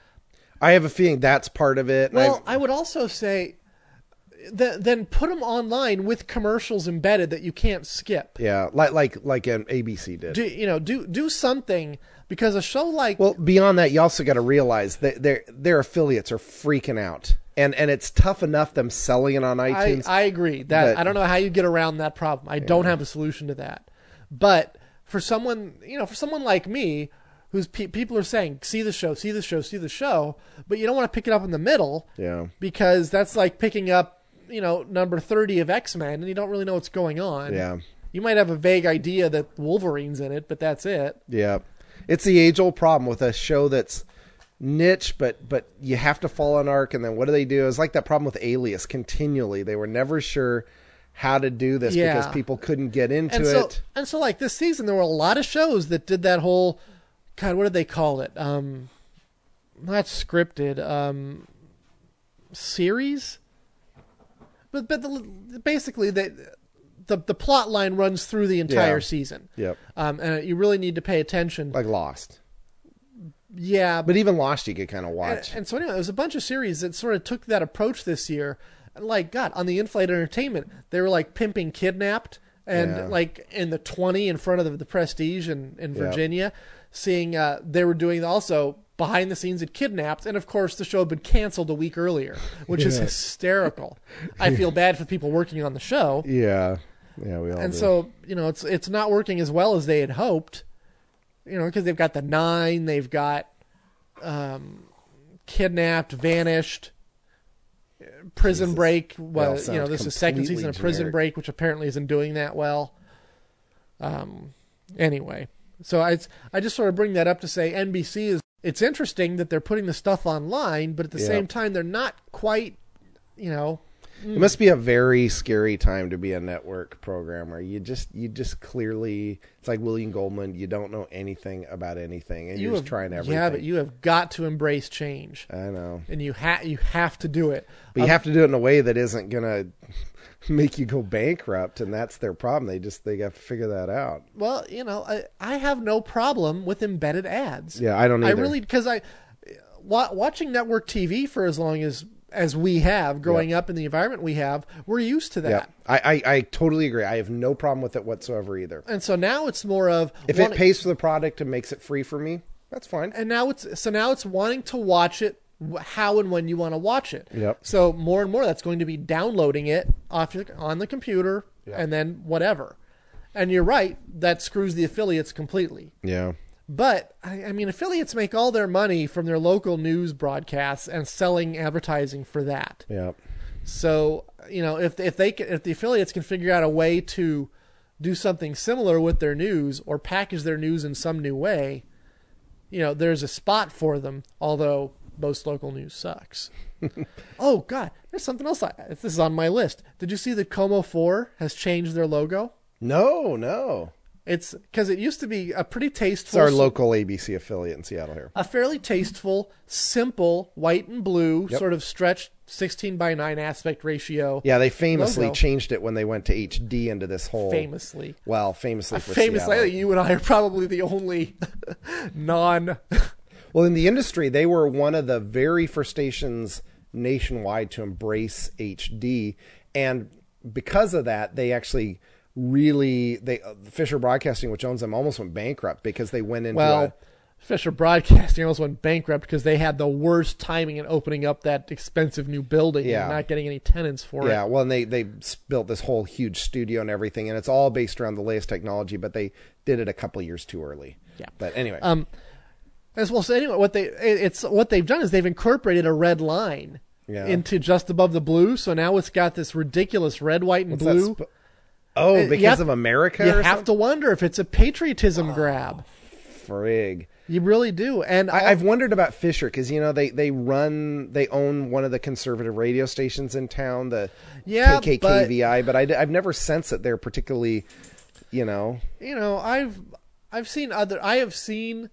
I have a feeling that's part of it. and Well, I've- I would also say, th- then put them online with commercials embedded that you can't skip. yeah, like like like an A B C did. Do you know? Do do something because a show like Well, beyond that, you also got to realize that their their affiliates are freaking out, and and it's tough enough them selling it on I, iTunes. I agree that but- I don't know how you get around that problem. I don't have a solution to that. But for someone, you know, for someone like me, who's pe- people are saying, see the show, see the show, see the show, but you don't want to pick it up in the middle yeah, because that's like picking up, you know, number thirty of X-Men and you don't really know what's going on. yeah, You might have a vague idea that Wolverine's in it, but that's it. yeah. It's the age old problem with a show that's niche, but but you have to follow an arc, and then what do they do? It's like that problem with Alias. Continually, they were never sure how to do this Yeah. because people couldn't get into And so, it. and so, like this season, there were a lot of shows that did that whole, God, what did they call it? Um, not scripted, um, series. But but the, basically, they, the the plot line runs through the entire Yeah. season. Yep, Um, and you really need to pay attention. like Lost. Yeah, But even Lost, you could kind of And, watch. and so anyway, there was a bunch of series that sort of took that approach this year. And like, God, on the in-flight entertainment, they were like pimping Kidnapped and Yeah. like in the twenty in front of the, the Prestige in, in Yeah. Virginia, seeing uh, they were doing also behind the scenes at Kidnapped. And of course, the show had been canceled a week earlier, which is Yeah. hysterical. I feel bad for people working on the show. yeah, yeah, we all And do. so, you know, it's it's not working as well as they had hoped, you know, because they've got the Nine, they've got um, Kidnapped, Vanished, Prison Jesus. Break. They all Well, you know, sound this is second completely season of Prison generic. Break, which apparently isn't doing that well. Um, anyway, so I I just sort of bring that up to say N B C is. It's interesting that they're putting the stuff online, but at the Yeah. same time, they're not quite, you know. It must be a very scary time to be a network programmer. You just, you just clearly, it's like William Goldman. You don't know anything about anything, and You you're have, just trying everything. Yeah, but you have got to embrace change, I know, and you ha- you have to do it. but you Um, have to do it in a way that isn't gonna make you go bankrupt, and that's their problem. They just they have to figure that out. Well, you know, I, I have no problem with embedded ads. Yeah, I don't I either. really, because I wa- watching network T V for as long as as we have, growing Yep. up in the environment we have, we're used to that. Yeah, I, I I totally agree. I have no problem with it whatsoever either. And so now it's more of If wanting- it pays for the product and makes it free for me, that's fine. and now it's so now it's wanting to watch it wh- how and when you want to watch it. Yep. So more and more that's going to be downloading it off your, on the computer Yep. and then whatever. And you're right, that screws the affiliates completely. Yeah. But I, I mean, affiliates make all their money from their local news broadcasts and selling advertising for that. Yeah. So you know, if if they can, if the affiliates can figure out a way to do something similar with their news or package their news in some new way, you know, there's a spot for them. Although most local news sucks. Oh God, there's something else. I, this is on my list. Did you see that Como four has changed their logo? No, no. It's because it used to be a pretty It's tasteful, our local A B C affiliate in Seattle here. a fairly tasteful, simple white and blue, Yep. sort of stretched sixteen by nine aspect ratio. Yeah, they famously Logo. changed it when they went to H D into this whole. Famously. Well, famously for Famously, Seattle. you and I are probably the only non. Well, in the industry, they were one of the very first stations nationwide to embrace H D, and because of that, they actually really they uh, Fisher Broadcasting, which owns them, almost went bankrupt because they went into Well, a, Fisher Broadcasting almost went bankrupt because they had the worst timing in opening up that expensive new building Yeah. and not getting any tenants for yeah. it. Well, and they they built this whole huge studio and everything, and it's all based around the latest technology, but they did it a couple years too early. Yeah. But anyway, Um, as well. So anyway, what they it- it's what they've done is they've incorporated a red line Yeah. into just above the blue. So now it's got this ridiculous red, white, and what's that blue. sp- oh, Uh, you because have- of America, You or have to wonder if it's a patriotism grab. frig. You really do. And I, I've wondered about Fisher because you know they they run they own one of the conservative radio stations in town, the Yeah, K K K V I, but, but I, have never sensed that they're particularly, you know. you know, I've I've seen other I have seen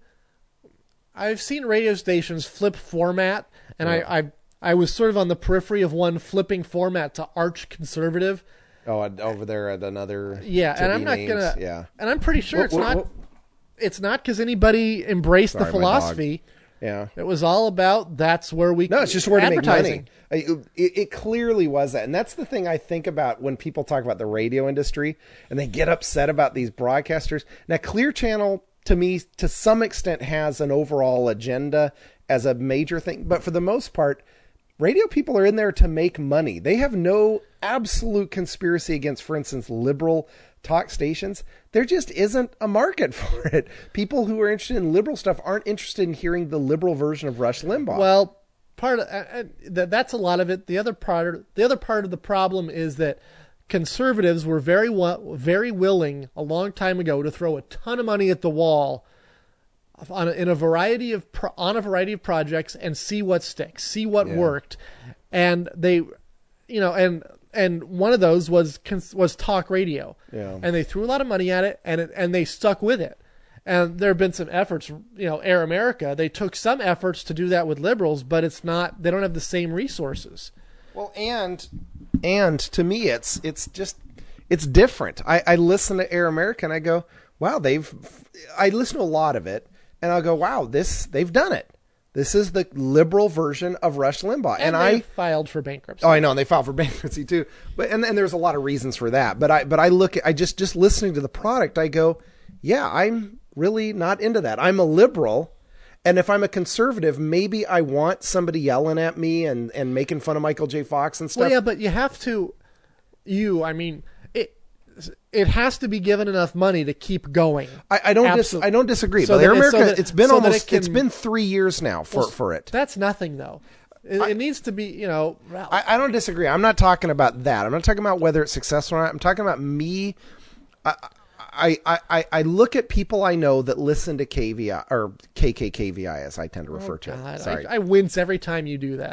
I've seen radio stations flip format, and Yeah. I, I I was sort of on the periphery of one flipping format to arch conservative. Oh, and over there at another. Yeah, to and be I'm not named, gonna. Yeah, And I'm pretty sure Whoa, it's whoa, not. whoa. It's not because anybody embraced Sorry, the my dog. philosophy. yeah. It was all about that's where we. No, it's just where to make advertising. money. I- It, it clearly was that, and that's the thing I think about when people talk about the radio industry and they get upset about these broadcasters. Now, Clear Channel, to me, to some extent, has an overall agenda as a major thing, but for the most part, radio people are in there to make money. They have no absolute conspiracy against, for instance, liberal talk stations. There just isn't a market for it. People who are interested in liberal stuff aren't interested in hearing the liberal version of Rush Limbaugh. Well, part of uh, uh, that that's a lot of it. The other part, the other part of the problem is that conservatives were very wa- very willing a long time ago to throw a ton of money at the wall on a, in a variety of pro, on a variety of projects and see what sticks, see what Yeah. worked, and they, you know, and and one of those was cons- was talk radio, Yeah. and they threw a lot of money at it, and it, and they stuck with it. And there have been some efforts, you know, Air America, they took some efforts to do that with liberals, but it's not, they don't have the same resources. Well, and and to me, it's it's just it's different. I, I listen to Air America and I go, wow, they've. I listen to a lot of it, and I'll go, wow, this they've done it. This is the liberal version of Rush Limbaugh, And, and, they I. filed for bankruptcy. Oh, I know, and they filed for bankruptcy too. But and, and there's a lot of reasons for that. But I but I look at I just just listening to the product, I go, yeah, I'm really not into that. I'm a liberal. And if I'm a conservative, maybe I want somebody yelling at me and, and making fun of Michael J. Fox and stuff. Well, yeah, but you have to, you, I mean, it it has to be given enough money to keep going. I, I don't dis, Absolutely. I don't disagree. So but Air that it- so America, that- it's been so that almost it can- it's been three years now for, Well, for it. That's nothing, though. It, I- it needs to be, you know. I, I don't disagree. I'm not talking about that. I'm not talking about whether it's successful or not. I'm talking about me. I I, I, I, I look at people I know that listen to K V I or K K K V I as I tend to refer Oh, to God, it. Sorry. I, I wince every time you do that.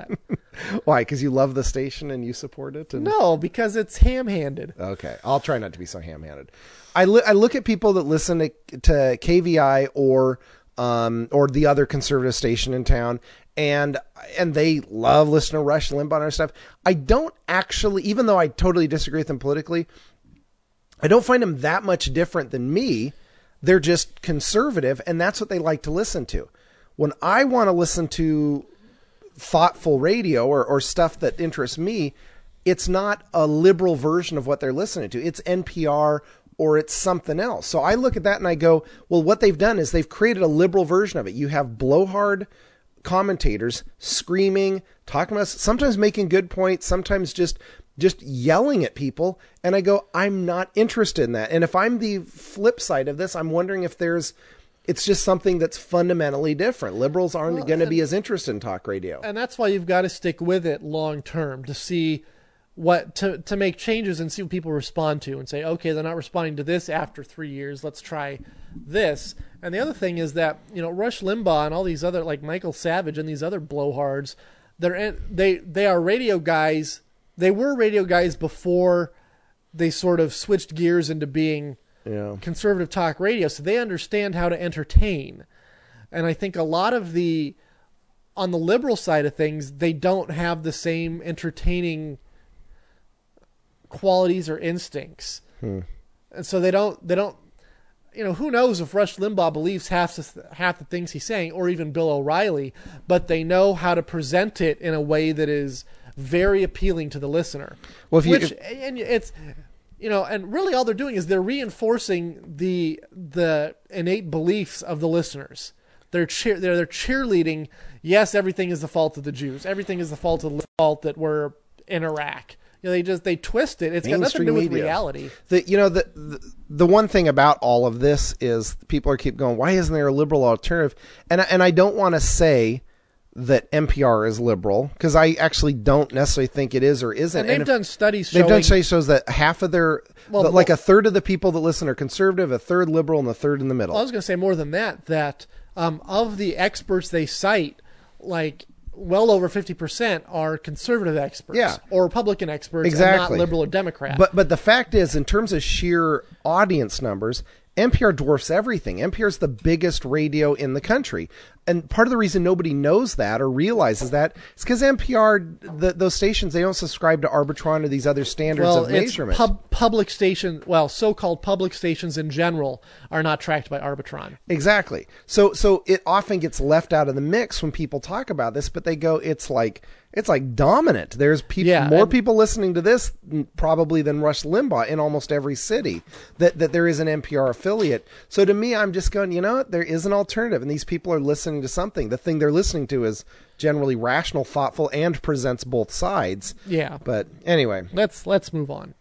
Why? Because you love the station and you support it? And... No, because it's ham-handed. Okay, I'll try not to be so ham-handed. I, li- I look at people that listen to, to K V I or um, or the other conservative station in town, and and they love listening to Rush Limbaugh and stuff. I don't actually, even though I totally disagree with them politically, I don't find them that much different than me. They're just conservative, and that's what they like to listen to. When I want to listen to thoughtful radio or, or stuff that interests me, it's not a liberal version of what they're listening to. It's N P R or it's something else. So I look at that and I go, well, what they've done is they've created a liberal version of it. You have blowhard commentators screaming, talking about, sometimes making good points, sometimes just just yelling at people. And I go, I'm not interested in that. And if I'm the flip side of this, I'm wondering if there's, it's just something that's fundamentally different. Liberals aren't well, going to be as interested in talk radio. And that's why you've got to stick with it long term to see what, to, to make changes and see what people respond to and say, okay, they're not responding to this after three years. Let's try this. And the other thing is that, you know, Rush Limbaugh and all these other, like Michael Savage and these other blowhards, they're, they, they are radio guys. They were radio guys before they sort of switched gears into being yeah. conservative talk radio. So they understand how to entertain. And I think a lot of the, on the liberal side of things, they don't have the same entertaining qualities or instincts. Hmm. And so they don't, they don't, you know, who knows if Rush Limbaugh believes half the, half the things he's saying, or even Bill O'Reilly, but they know how to present it in a way that is very appealing to the listener. Well, if you, which, if, and it's, you know, and really all they're doing is they're reinforcing the the innate beliefs of the listeners. They're cheer, they're they're cheerleading. Yes, everything is the fault of the Jews. Everything is the fault of the fault that we're in Iraq. You know, they just they twist it. It's got nothing to do with media. reality. The you know the, the the one thing about all of this is people are keep going, why isn't there a liberal alternative? And and I don't want to say that N P R is liberal, because I actually don't necessarily think it is or isn't. And they've and done studies showing... They've done studies shows that half of their... Well, the, like a third of the people that listen are conservative, a third liberal, and a third in the middle. Well, I was going to say more than that, that um, of the experts they cite, like well over fifty percent are conservative experts yeah. or Republican experts exactly. and not liberal or Democrat. But, but the fact is, in terms of sheer audience numbers, N P R dwarfs everything. N P R is the biggest radio in the country. And part of the reason nobody knows that or realizes that is because N P R, the, those stations, they don't subscribe to Arbitron or these other standards well, of measurement. Pub, public stations, well, so-called public stations in general are not tracked by Arbitron. Exactly. So so it often gets left out of the mix when people talk about this, but they go, it's like it's like dominant. There's people, yeah, more and, people listening to this probably than Rush Limbaugh in almost every city that, that there is an N P R affiliate. So to me, I'm just going, you know what? There is an alternative, and these people are listening to something. The thing they're listening to is generally rational, thoughtful, and presents both sides. Yeah. But anyway, let's let's move on.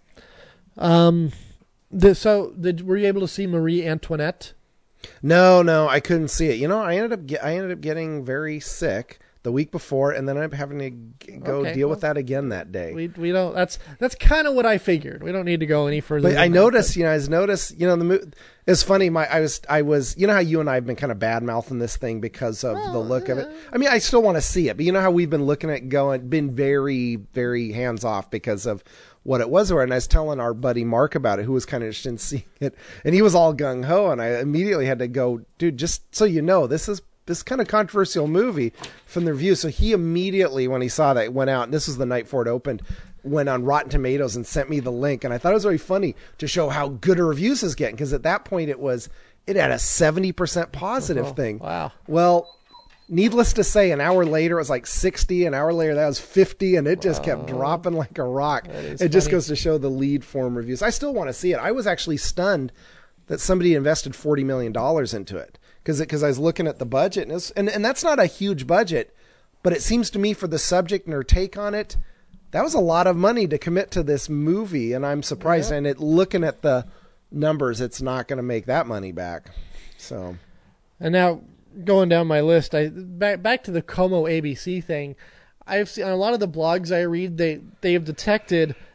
Um, the, so did were you able to see Marie Antoinette? No, no, I couldn't see it. You know, I ended up get, I ended up getting very sick the week before, and then I'm having to g- go okay, deal well, with that again that day. We we don't. That's that's kind of what I figured. We don't need to go any further. But than I that, noticed, but. you know, I noticed, you know, the mo- it's funny. My I was I was, you know, how you and I have been kind of bad mouthing this thing because of oh, the look yeah. of it. I mean, I still want to see it, but you know how we've been looking at going, been very very hands off because of what it was. And I was telling our buddy Mark about it, who was kind of interested in seeing it, and he was all gung ho, and I immediately had to go, dude, just so you know, this is. This kind of controversial movie from the review. So he immediately, when he saw that, went out, and this was the night before it opened, went on Rotten Tomatoes and sent me the link. And I thought it was very funny to show how good a reviews is getting, because at that point it was, it had a seventy percent positive oh, thing. Wow. Well, needless to say, an hour later it was like sixty, an hour later that was fifty, and it just wow. kept dropping like a rock. It funny. Just goes to show the lead form reviews. I still want to see it. I was actually stunned that somebody invested forty million dollars into it. Because because I was looking at the budget, and, was, and and that's not a huge budget, but it seems to me for the subject and her take on it, that was a lot of money to commit to this movie, and I'm surprised. Yeah. And it, looking at the numbers, it's not going to make that money back. So, and now going down my list, I back back to the Como A B C thing. I've seen on a lot of the blogs I read, they they have detected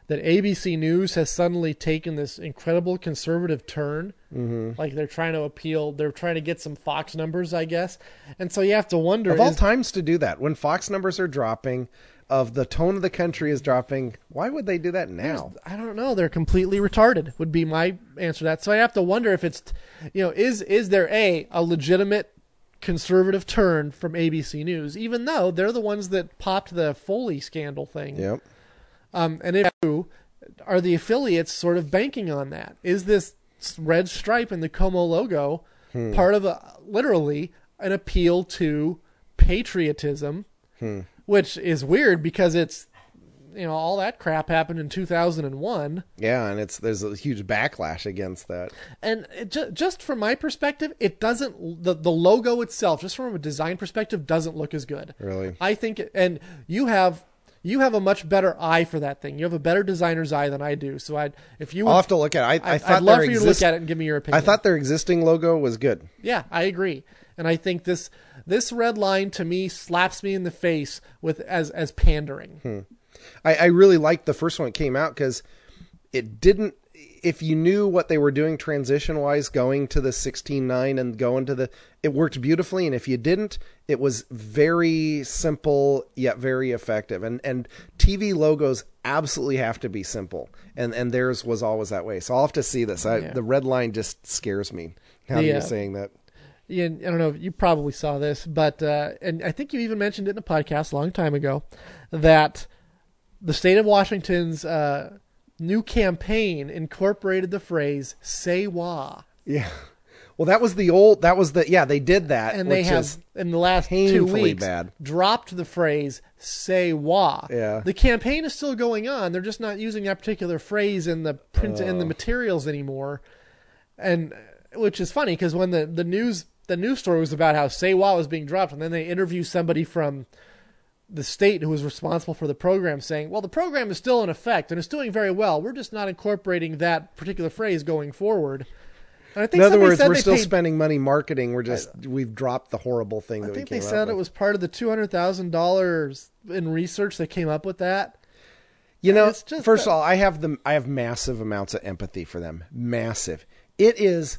that A B C News has suddenly taken this incredible conservative turn. Mm-hmm. Like they're trying to appeal, they're trying to get some Fox numbers, I guess. And so you have to wonder. Of all is, times to do that, when Fox numbers are dropping, of the tone of the country is dropping, why would they do that now? I don't know. They're completely retarded would be my answer to that. So I have to wonder if it's, you know, is is there a, a legitimate conservative turn from A B C News, even though they're the ones that popped the Foley scandal thing. Yep. Um, and if are the affiliates sort of banking on that? Is this red stripe in the Como logo hmm. part of a literally an appeal to patriotism, hmm. which is weird because it's, you know, all that crap happened in two thousand one. Yeah, and it's there's a huge backlash against that. And it ju- just from my perspective, it doesn't the the logo itself, just from a design perspective, doesn't look as good. Really, I think, it, and you have. You have a much better eye for that thing. You have a better designer's eye than I do. So I, if you, would, I'll have to look at it. I, I I'd, thought I'd love for exist- you to look at it and give me your opinion. I thought their existing logo was good. Yeah, I agree, and I think this this red line to me slaps me in the face with as as pandering. Hmm. I, I really liked the first one that came out because it didn't. If you knew what they were doing transition wise, going to the sixteen nine and going to the, it worked beautifully. And if you didn't, it was very simple yet very effective. And and T V logos absolutely have to be simple, and and theirs was always that way. So I'll have to see this. I, yeah. The red line just scares me. How the, are you uh, saying that? Yeah, I don't know. You probably saw this, but uh, and I think you even mentioned it in a podcast a long time ago that the state of Washington's uh, new campaign incorporated the phrase "say wah." Yeah. Well, that was the old, that was the, yeah, they did that. And they have, in the last two weeks, bad. dropped the phrase "say wah." Yeah. The campaign is still going on. They're just not using that particular phrase in the print, uh. in the materials anymore. And, which is funny, because when the, the news, the news story was about how "say wah" was being dropped, and then they interview somebody from the state who was responsible for the program saying, well, the program is still in effect and it's doing very well. We're just not incorporating that particular phrase going forward. And I think in other words, we're still paid, spending money marketing. We're just, I, we've dropped the horrible thing that we came up with. I think they said it was part of the two hundred thousand dollars in research that came up with that. You know, first of all, I have the, I have massive amounts of empathy for them. Massive. It is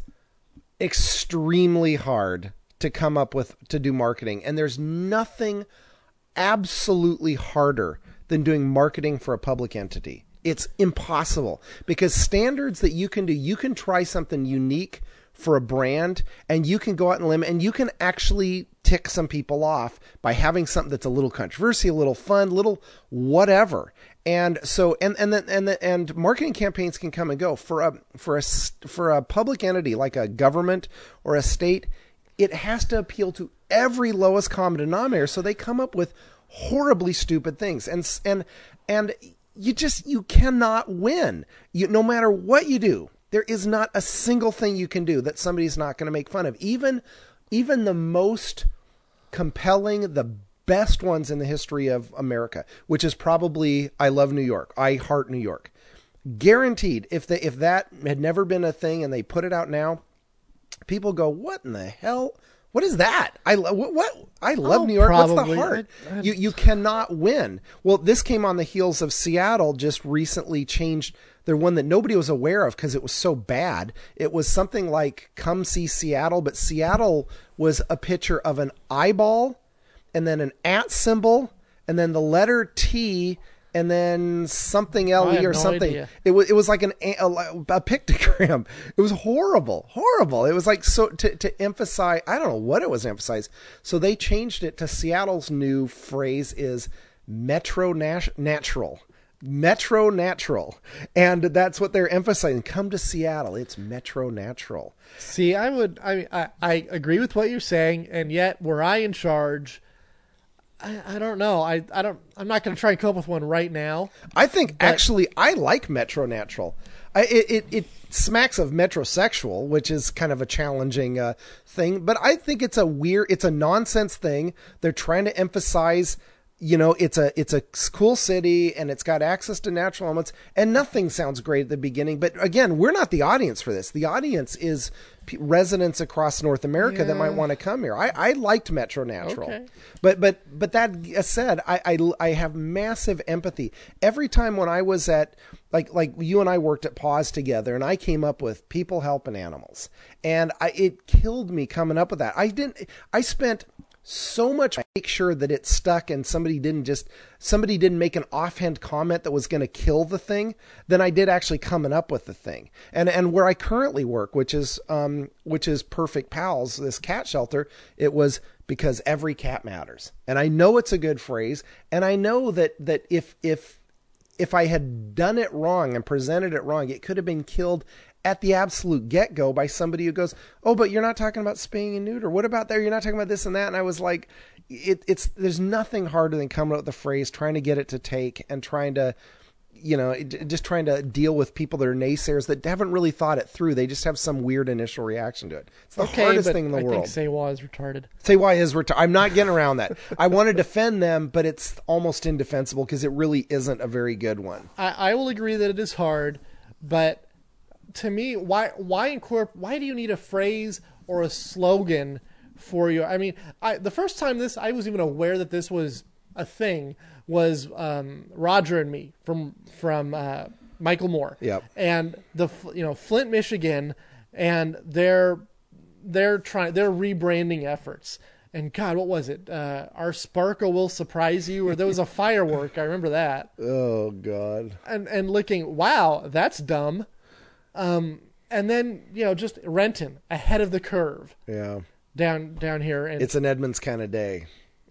extremely hard to come up with, to do marketing. And there's nothing absolutely harder than doing marketing for a public entity. It's impossible because standards that you can do, you can try something unique for a brand and you can go out and limit and you can actually tick some people off by having something that's a little controversy, a little fun, little whatever. And so, and, and then, and, the, and marketing campaigns can come and go for a, for a, for a public entity like a government or a state. It has to appeal to every lowest common denominator. So they come up with horribly stupid things. And, and, and you just, you cannot win. You, no matter what you do, there is not a single thing you can do that somebody's not going to make fun of. Even, even the most compelling, the best ones in the history of America, which is probably I Love New York. I Heart New York. Guaranteed. If they, if that had never been a thing and they put it out now, people go, what in the hell? What is that? I lo- what, what? I love oh, New York. Probably. What's the heart? I, I, you you cannot win. Well, this came on the heels of Seattle just recently changed their one that nobody was aware of because it was so bad. It was something like "Come See Seattle," but Seattle was a picture of an eyeball and then an at symbol and then the letter T. And then something L E or no something. Idea. It was it was like an a, a pictogram. It was horrible, horrible. It was like so to to emphasize. I don't know what it was emphasized. So they changed it to Seattle's new phrase is Metro Nat- Natural, Metro Natural, and that's what they're emphasizing. Come to Seattle. It's Metro Natural. See, I would. I I, I agree with what you're saying, and yet were I in charge. I, I don't know. I, I don't. I'm not going to try and come up with one right now. I think but, actually I like Metro Natural. I, it, it it smacks of metrosexual, which is kind of a challenging uh, thing. But I think it's a weird, it's a nonsense thing. They're trying to emphasize you know, it's a it's a cool city and it's got access to natural elements, and nothing sounds great at the beginning. But again, we're not the audience for this. The audience is p- residents across North America Yeah. that might want to come here. I, I liked Metro Natural, Okay. but but but that said, I, I I have massive empathy every time when I was at like like you and I worked at Paws together, and I came up with people helping animals, and I it killed me coming up with that. I didn't. I spent so much to make sure that it stuck and somebody didn't just somebody didn't make an offhand comment that was going to kill the thing than I did actually coming up with the thing. And and where I currently work, which is um which is Perfect Pals, this cat shelter, it was because every cat matters. And I know it's a good phrase, and I know that that if if if I had done it wrong and presented it wrong, it could have been killed at the absolute get-go by somebody who goes, oh, but you're not talking about spaying and neuter. What about there? You're not talking about this and that. And I was like, it, it's there's nothing harder than coming up with the phrase, trying to get it to take, and trying to, you know, just trying to deal with people that are naysayers that haven't really thought it through. They just have some weird initial reaction to it. It's the Okay, hardest but thing in the I world. think Saywa is retarded. Say why is reti- I'm not getting around that. I want to defend them, but it's almost indefensible because it really isn't a very good one. I, I will agree that it is hard, but to me, why why incorporate? Why do you need a phrase or a slogan for your? I mean, I, the first time this I was even aware that this was a thing was um, Roger and Me from from uh, Michael Moore. Yep. And the you know Flint, Michigan, and their they're trying their rebranding efforts. And God, what was it? Uh, Our Sparkle Will Surprise You, or there was a firework. I remember that. Oh God. And and looking, wow, that's dumb. Um, and then, you know, just Renton ahead of the curve Yeah. down down here. And It's an Edmonds kind of day.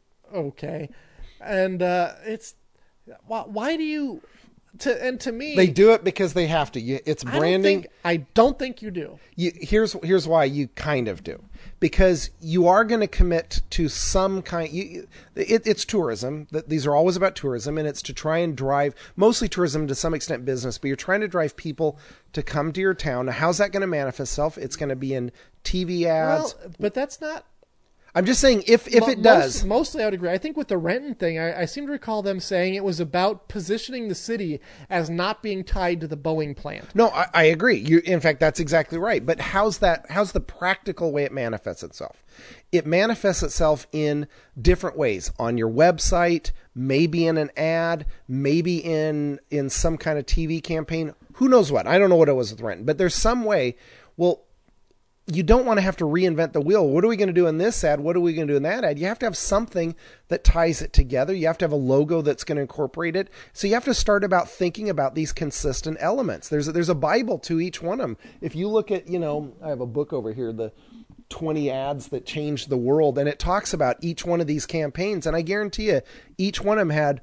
okay. And uh, it's why, why do you to and to me They do it because they have to. You, it's I don't branding. think I don't think you do. You, here's here's why you kind of do, because you are going to commit to some kind. You, it, it's tourism. That these are always about tourism, and it's to try and drive mostly tourism, to some extent business. But you're trying to drive people to come to your town. Now, how's that going to manifest itself? It's going to be in T V ads. Well, but that's not. I'm just saying, if if Mo- it does, most- mostly I would agree. I think with the Renton thing, I, I seem to recall them saying it was about positioning the city as not being tied to the Boeing plant. no, I, I agree. You, in fact, that's exactly right. But how's that? How's the practical way it manifests itself? It manifests itself in different ways on your website, maybe in an ad, maybe in in some kind of T V campaign. Who knows what? I don't know what it was with Renton, but there's some way. Well, you don't want to have to reinvent the wheel. What are we going to do in this ad? What are we going to do in that ad? You have to have something that ties it together. You have to have a logo that's going to incorporate it. So you have to start about thinking about these consistent elements. There's a, there's a Bible to each one of them. If you look at, you know, I have a book over here, the twenty ads that changed the world, and it talks about each one of these campaigns. And I guarantee you, each one of them had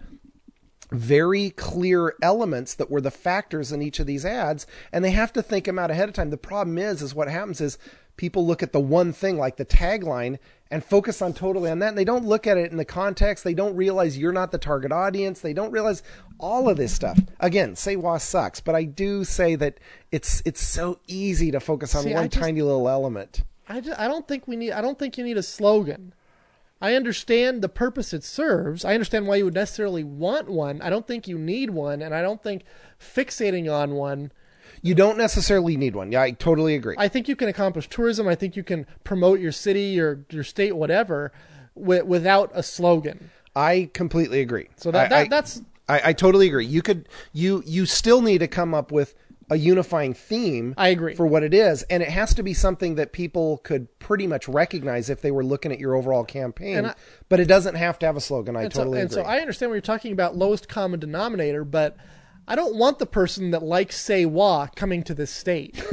very clear elements that were the factors in each of these ads, and they have to think them out ahead of time. The problem is, is what happens is people look at the one thing, like the tagline, and focus on totally on that, and they don't look at it in the context. They don't realize you're not the target audience. They don't realize all of this stuff. Again, say "wah" sucks, but I do say that it's it's so easy to focus on See, I one just- tiny little element. I, just, I don't think we need. I don't think you need a slogan. I understand the purpose it serves. I understand why you would necessarily want one. I don't think you need one, and I don't think fixating on one. You don't necessarily need one. Yeah, I totally agree. I think you can accomplish tourism. I think you can promote your city or your state, whatever, wi- without a slogan. I completely agree. So that, I- that I- that's I, I totally agree. You could you you still need to come up with a unifying theme. I agree. For what it is, and it has to be something that people could pretty much recognize if they were looking at your overall campaign. And I- but it doesn't have to have a slogan. I and totally so, and agree. so I understand when you're talking about lowest common denominator, but I don't want the person that likes say "wah" coming to this state.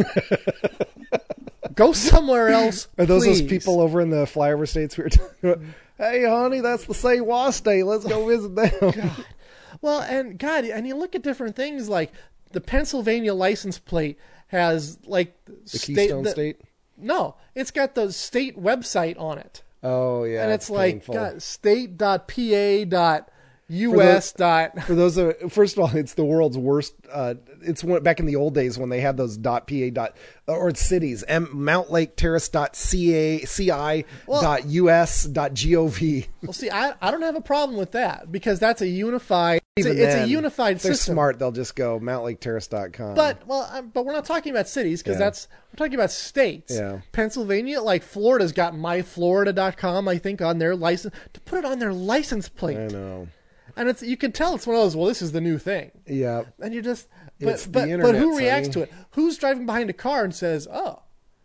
Go somewhere else. Are those please. those people over in the flyover states we were talking about? Hey, honey, that's the Say Wah state. Let's go visit them. Well, and God, and you look at different things like the Pennsylvania license plate has like The Keystone State. No, it's got the state website on it, Oh yeah, and it's, like painful. God, state dot p a dot U S dot. For those, of, first of all, it's the world's worst. Uh, it's one, back in the old days when they had those dot .pa dot or it's cities. M, Mount Lake Terrace dot ca ci Well- dot us dot gov. Well, see, I, I don't have a problem with that because that's a unified. It's, a, Even it's a then, unified if they're system. smart. They'll just go mount lake terrace dot com. But well, I- but we're not talking about cities because Yeah. that's we're talking about states. Yeah. Pennsylvania, like Florida's got my florida dot com, I think, on their license to put it on their license plate. I know. And it's you can tell it's one of those. Well, this is the new thing. Yeah. And you just but It's the but, but internet, who reacts sonny. to it? Who's driving behind a car and says, "Oh,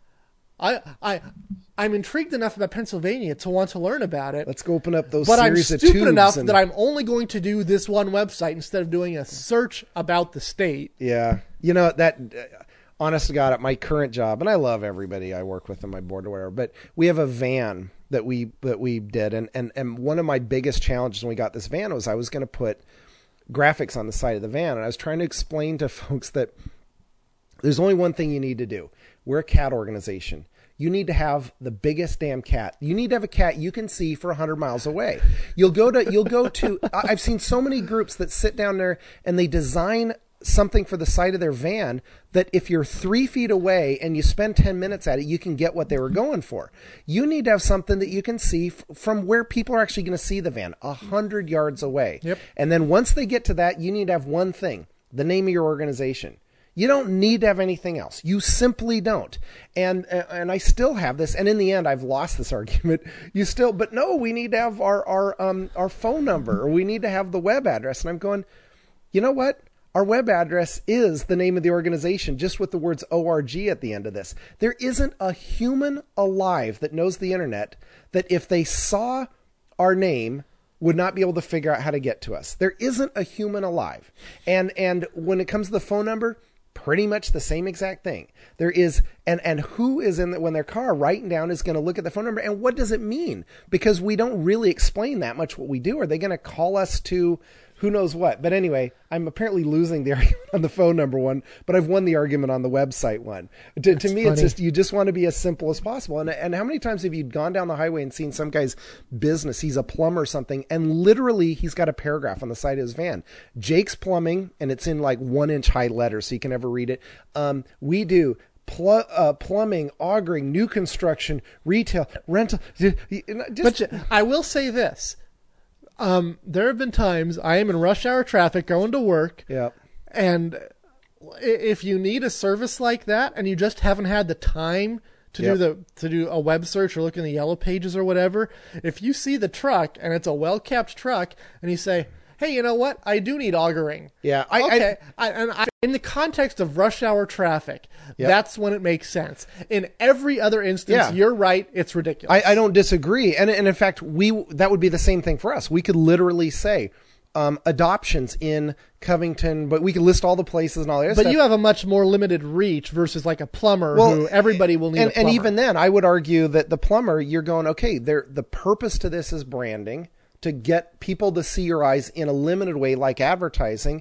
I I I'm intrigued enough about Pennsylvania to want to learn about it." Let's go open up those But I'm series of stupid tubes enough and- that I'm only going to do this one website instead of doing a search about the state. Yeah. You know, that, uh, honest to God, at my current job, and I love everybody I work with on my board or whatever, but we have a van that we that we did. And, and, and one of my biggest challenges when we got this van was I was going to put graphics on the side of the van. And I was trying to explain to folks that there's only one thing you need to do. We're a cat organization. You need to have the biggest damn cat. You need to have a cat you can see for a hundred miles away. You'll go to, you'll go to, I- I've seen so many groups that sit down there and they design something for the side of their van that if you're three feet away and you spend ten minutes at it, you can get what they were going for. You need to have something that you can see f- from where people are actually going to see the van, a hundred yards away. Yep. And then once they get to that, you need to have one thing, the name of your organization. You don't need to have anything else. You simply don't. And and I still have this. And in the end, I've lost this argument. You still, but no, we need to have our our um our phone number, or we need to have the web address. And I'm going, you know what? Our web address is the name of the organization, just with the words O R G at the end of this. There isn't a human alive that knows the internet that if they saw our name would not be able to figure out how to get to us. There isn't a human alive. And and when it comes to the phone number, pretty much the same exact thing. There is, and, and who is in the, when their car writing down is going to look at the phone number and what does it mean? Because we don't really explain that much what we do. Are they going to call us to who knows what? But anyway, I'm apparently losing the argument on the phone number one, but I've won the argument on the website one. To, to me, funny. it's just, you just want to be as simple as possible. And, and how many times have you gone down the highway and seen some guy's business? He's a plumber or something, and literally he's got a paragraph on the side of his van. Jake's Plumbing, and it's in like one inch high letters so you can never read it. Um, we do pl- uh, plumbing, augering, new construction, retail, rental. Just, But you- I will say this. Um, there have been times I am in rush hour traffic going to work, yeah. and i- if you need a service like that and you just haven't had the time to Yep. do the to do a web search or look in the yellow pages or whatever, if you see the truck and it's a well-kept truck and you say, hey, you know what? I do need augering. Yeah, I- okay. I, and I, in the context of rush hour traffic, Yep. that's when it makes sense. In every other instance, Yeah. you're right. It's ridiculous. I, I don't disagree. And, and in fact, we that would be the same thing for us. We could literally say um, adoptions in Covington, but we could list all the places and all that But stuff. you have a much more limited reach versus like a plumber who everybody will need and, a plumber. and even then, I would argue that the plumber, you're going, okay, there. The purpose to this is branding, to get people to see your eyes in a limited way, like advertising.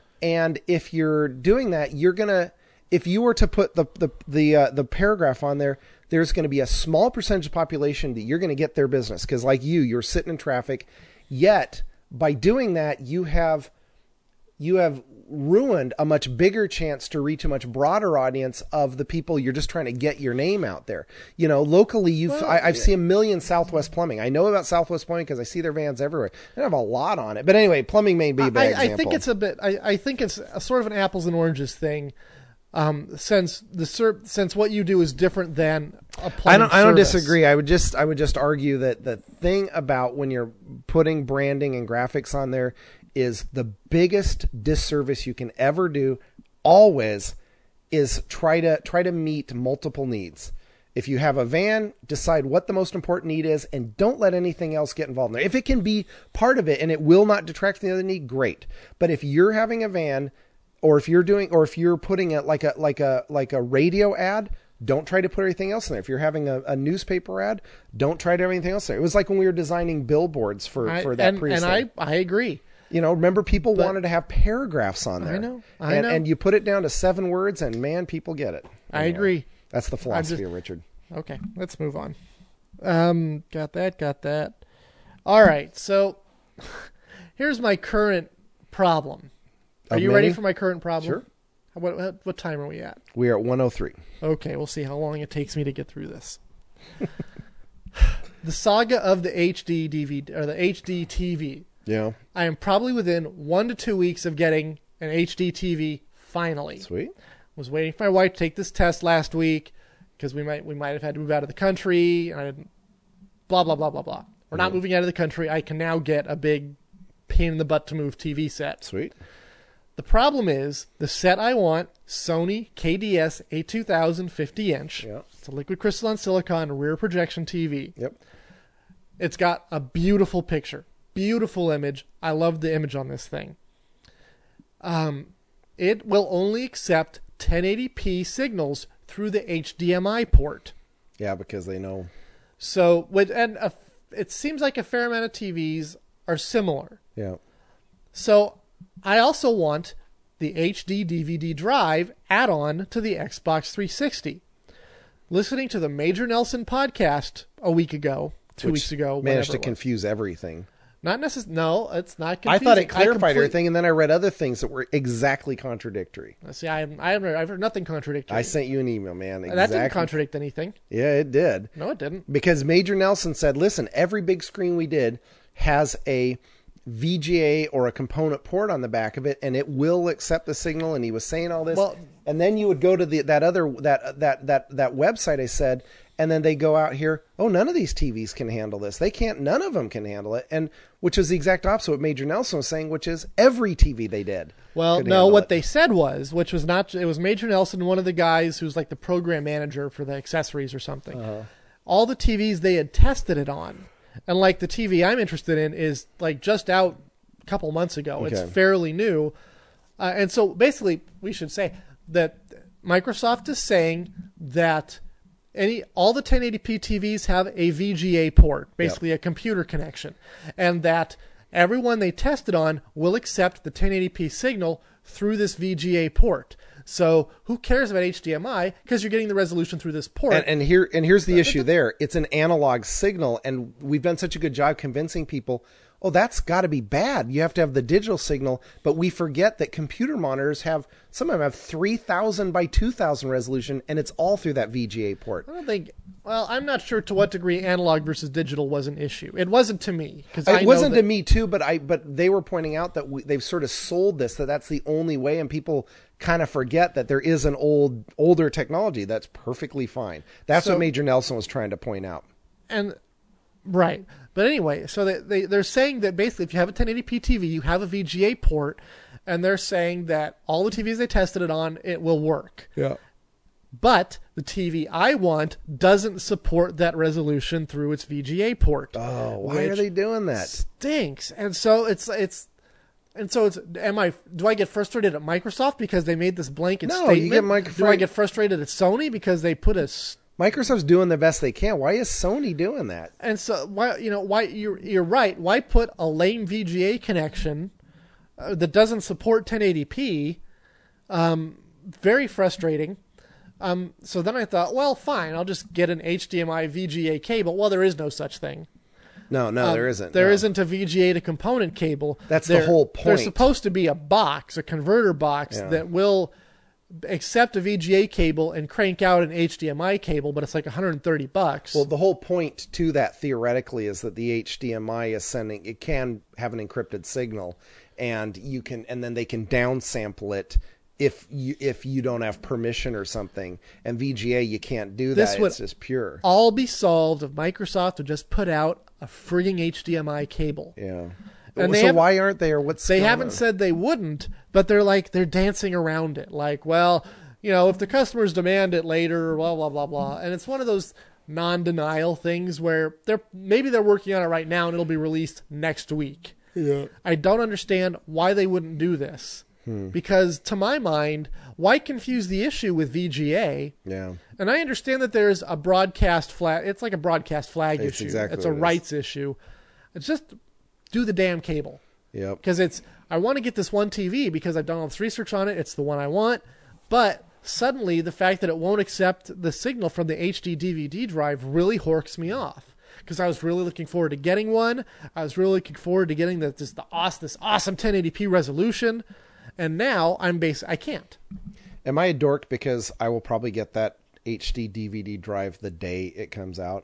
And if you're doing that, you're gonna. If you were to put the the the uh, the paragraph on there, there's going to be a small percentage of population that you're going to get their business because, like you, you're sitting in traffic. Yet by doing that, you have you have ruined a much bigger chance to reach a much broader audience of the people you're just trying to get your name out there. You know, locally, you've Well, I, I've yeah. seen a million Southwest Plumbing. I know about Southwest Plumbing because I see their vans everywhere. They have a lot on it. But anyway, plumbing may be a bad I, example. I think it's a bit. I, I think it's a sort of an apples and oranges thing. Um, since the ser- since what you do is different than a plumbing I don't. I don't service. disagree. I would just. I would just argue that the thing about when you're putting branding and graphics on there is the biggest disservice you can ever do. Always is try to try to meet multiple needs. If you have a van, decide what the most important need is, and don't let anything else get involved in there. If it can be part of it and it will not detract from the other need, great. But if you're having a van, or if you're doing, or if you're putting it like a like a like a radio ad. Don't try to put everything else in there. If you're having a, a newspaper ad, don't try to have anything else in there. It was like when we were designing billboards for, I, for that and, precinct. and I I agree. You know, remember people But- wanted to have paragraphs on there. I know, I and, know. And you put it down to seven words, and man, people get it. I Anyway, agree. That's the philosophy just- of Richard. Okay, let's move on. Um, got that, got that. All right, so here's my current problem. Are Of you many? ready for my current problem? Sure. What, what, what time are we at? We are at one oh three. Okay, we'll see how long it takes me to get through this. The saga of the H D D V D, or the H D T V. Yeah. I am probably within one to two weeks of getting an H D T V finally. Sweet. Was waiting for my wife to take this test last week because we might we might have had to move out of the country. And I didn't, blah, blah, blah, blah, blah. We're not Yeah. moving out of the country. I can now get a big pain in the butt to move T V set. Sweet. The problem is the set I want, Sony K D S A two thousand fifty inch. Yeah. It's a liquid crystalline silicon rear projection T V. Yep. It's got a beautiful picture, beautiful image. I love the image on this thing. Um, it will only accept ten eighty p signals through the H D M I port. Yeah, because they know. So, with and a, it seems like a fair amount of T Vs are similar. Yeah. So, I also want the H D D V D drive add-on to the Xbox three sixty. Listening to the Major Nelson podcast a week ago, two Which weeks ago, managed whatever to it was. confuse everything. Not necessarily. No, it's not I confusing. thought it clarified complete- everything, and then I read other things that were exactly contradictory. See, I, I haven't, I've heard nothing contradictory. I sent you an email, man. Exactly. That didn't contradict anything. Yeah, it did. No, it didn't. Because Major Nelson said, listen, every big screen we did has a V G A or a component port on the back of it, and it will accept the signal. And he was saying all this. Well- and then you would go to the that other that that that that website I said, and then they go out here, oh, none of these T Vs can handle this. They can't, none of them can handle it. And which is the exact opposite of what Major Nelson was saying, which is every T V they did. Well, could no, handle what it. they said was, which was not, it was Major Nelson, one of the guys who's like the program manager for the accessories or something. Uh-huh. All the T Vs they had tested it on. And like the T V I'm interested in is like just out a couple months ago. Okay. It's fairly new. Uh, and so basically, we should say that Microsoft is saying that any all the ten eighty p T Vs have a V G A port, basically a computer connection, and that everyone they tested on will accept the ten eighty p signal through this V G A port. So who cares about H D M I because you're getting the resolution through this port. And, and here and here's the issue there. It's an analog signal, and we've done such a good job convincing people, oh, that's got to be bad. You have to have the digital signal, but we forget that computer monitors have, some of them have three thousand by two thousand resolution, and it's all through that V G A port. I don't think. Well, I'm not sure to what degree analog versus digital was an issue. It wasn't to me because I It know wasn't that, to me too, but I but they were pointing out that we, they've sort of sold this, that that's the only way, and people kind of forget that there is an old older technology that's perfectly fine. That's So- what Major Nelson was trying to point out. and right. But anyway, so they, they they're saying that basically if you have a ten eighty p T V, you have a V G A port, and they're saying that all the T Vs they tested it on, it will work. Yeah. But the T V I want doesn't support that resolution through its V G A port. Oh, why are which they doing that? Stinks. And so it's it's and so it's am I do I get frustrated at Microsoft because they made this blanket No, statement? you get mic- do I get frustrated at Sony because they put a s- Microsoft's doing the best they can. Why is Sony doing that? and so why you know why you're you're right. Why put a lame V G A connection uh, that doesn't support ten eighty p? Um, very frustrating. Um, so then I thought, well, fine, I'll just get an H D M I V G A cable. Well, there is no such thing. No, no, Um, there isn't. There no. not a V G A to component cable. That's the There- whole There's point. supposed to be a box, a converter box Yeah. that will accept a V G A cable and crank out an H D M I cable, but it's like one hundred thirty bucks. Well, the whole point to that theoretically is that the H D M I is sending, it can have an encrypted signal, and you can, and then they can downsample it if you if you don't have permission or something. And V G A, you can't do This that. would- It's just pure. all be solved if Microsoft would just put out a frigging H D M I cable. Yeah. And they so haven't- why aren't they, or what's They going haven't on? said they wouldn't, but they're like they're dancing around it. Like, well, you know, if the customers demand it later, blah blah blah blah. And it's one of those non-denial things where they're maybe they're working on it right now and it'll be released next week. Yeah. I don't understand why they wouldn't do this. Hmm. Because to my mind, why confuse the issue with V G A? Yeah. And I understand that there's a broadcast flag. It's like a broadcast flag It's issue. exactly it's a what it is. rights issue. It's just do the damn cable. Yep. Because it's, I want to get this one T V because I've done all this research on it. It's the one I want. But suddenly the fact that it won't accept the signal from the H D D V D drive really horks me off. because I was really looking forward to getting one. I was really looking forward to getting the, this, the awesome, this awesome ten eighty p resolution. And now I'm bas- I can't. Am I a dork because I will probably get that H D D V D drive the day it comes out?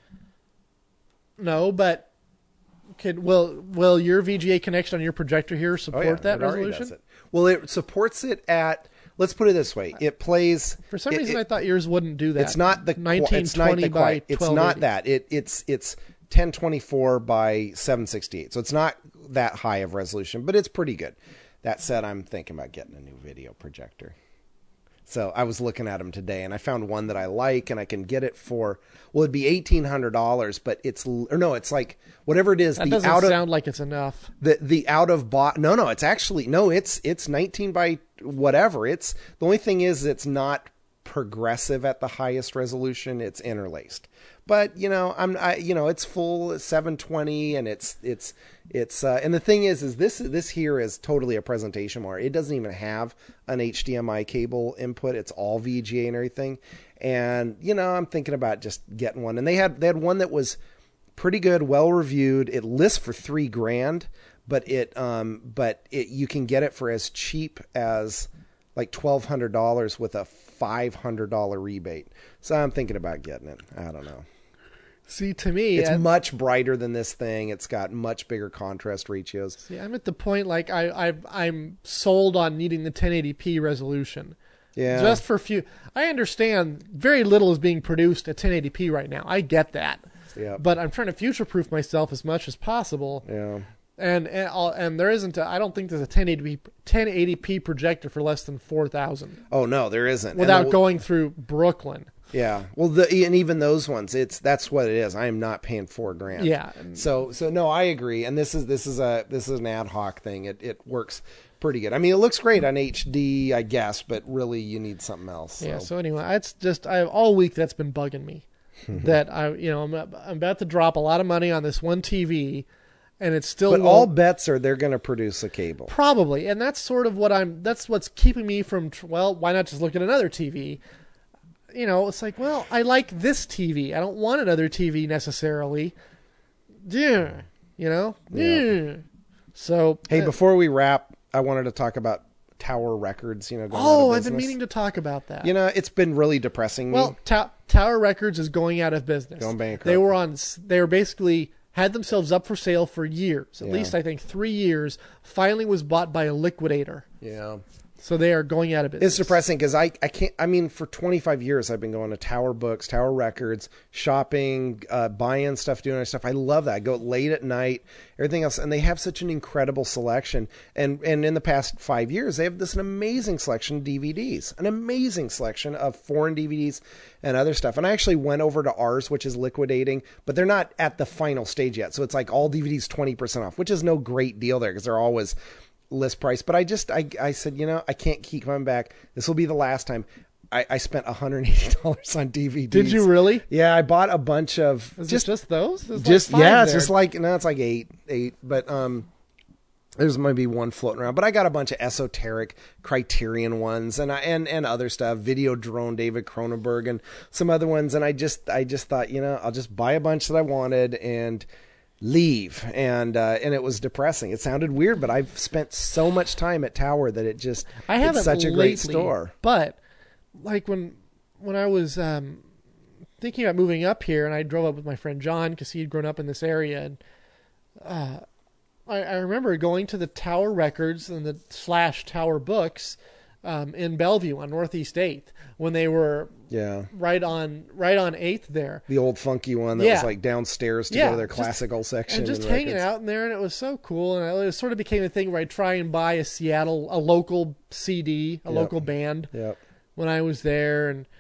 No, but could will will your V G A connection on your projector here support oh, yeah, that it already resolution? does it. Well, it supports it at. Let's put it this way: it plays. For some it, reason, it, I thought yours wouldn't do that. It's not the nineteen twenty by It's twelve eighty. not that. It it's it's ten twenty-four by seven sixty-eight. So it's not that high of resolution, but it's pretty good. That said, I'm thinking about getting a new video projector. So I was looking at them today, and I found one that I like, and I can get it for, well, it'd be eighteen hundred dollars, but it's, or no, it's like, whatever it is, That the doesn't out of, sound like it's enough. the, the out of box, no, no, it's actually, no, it's, it's nineteen by whatever. It's, the only thing is it's not progressive at the highest resolution. It's interlaced. But, you know, I'm, I, you know, it's full seven twenty, and it's, it's, it's, uh, and the thing is, is this, this here is totally a presentation more. It doesn't even have an H D M I cable input. It's all V G A and everything. And, you know, I'm thinking about just getting one. And they had, they had one that was pretty good, well reviewed. It lists for three grand, but it, um, but it, you can get it for as cheap as like twelve hundred dollars with a five hundred dollars rebate. So I'm thinking about getting it. I don't know. See, to me, It's I, much brighter than this thing. It's got much bigger contrast ratios. see, I'm at the point like I, I I'm sold on needing the ten eighty p resolution. Yeah. Just for a few. I understand very little is being produced at ten eighty p right now. I get that. Yeah. But I'm trying to future-proof myself as much as possible. Yeah. And and, I'll, and there isn't. A, I don't think there's a ten eighty p projector for less than four thousand Oh no, there isn't. without And the- going through Brooklyn. Yeah. Well, the and even those ones, it's that's what it is. I am not paying four grand. Yeah. So so no, I agree. And this is this is a this is an ad hoc thing. It it works pretty good. I mean, it looks great on H D, I guess, but really you need something else. So. Yeah. So anyway, it's just I all week that's been bugging me that I you know I'm I'm about to drop a lot of money on this one T V, and it's still But won't- all bets are they're going to produce a cable. probably, and that's sort of what I'm. That's what's keeping me from. tr- Well, why not just look at another T V? You know, it's like, well, I like this T V. I don't want another T V necessarily. Yeah. You know? Yeah. So. Hey, uh, before we wrap, I wanted to talk about Tower Records. You know, going Oh, out of I've been business. meaning to talk about that. You know, it's been really depressing. Well, me. Ta- Tower Records is going out of business. Going bankrupt. They were on. s- They were basically had themselves up for sale for years, at Yeah. least I think three years. Finally, was bought by a liquidator. Yeah. So they are going out of business. It's depressing because I, I can't, I mean, for twenty-five years, I've been going to Tower Books, Tower Records, shopping, uh, buying stuff, doing other stuff. I love that. I go late at night, everything else. And they have such an incredible selection. And, and in the past five years, they have this an amazing selection of D V Ds, an amazing selection of foreign D V Ds and other stuff. And I actually went over to ours, which is liquidating, but they're not at the final stage yet. So it's like all D V Ds twenty percent off, which is no great deal there because they're always list price. But I just, I, I said, you know, I can't keep coming back. This will be the last time. I, I spent one hundred eighty dollars on D V Ds. Did you really? Yeah, I bought a bunch of Is just it just those? There's just like five yeah, it's there. just like no, it's like eight, eight. But um, there's maybe one floating around. But I got a bunch of esoteric Criterion ones, and I and and other stuff, Video Drone, David Cronenberg, and some other ones. And I just I just thought, you know, I'll just buy a bunch that I wanted and leave. And uh, and it was depressing. It sounded weird, but I've spent so much time at Tower that it just I haven't it's such a lately, great store. But like when when I was um, thinking about moving up here, and I drove up with my friend John because he had grown up in this area, and uh, I, I remember going to the Tower Records and the slash Tower Books um, in Bellevue on Northeast Eighth when they were Yeah. right on right on Eighth there. The old funky one that Yeah. was like downstairs to Yeah, go to their just- classical section. And just and hanging records. out in there, and it was so cool. And it sort of became a thing where I'd try and buy a Seattle, a local C D, a Yep. local band Yep. when I was there, and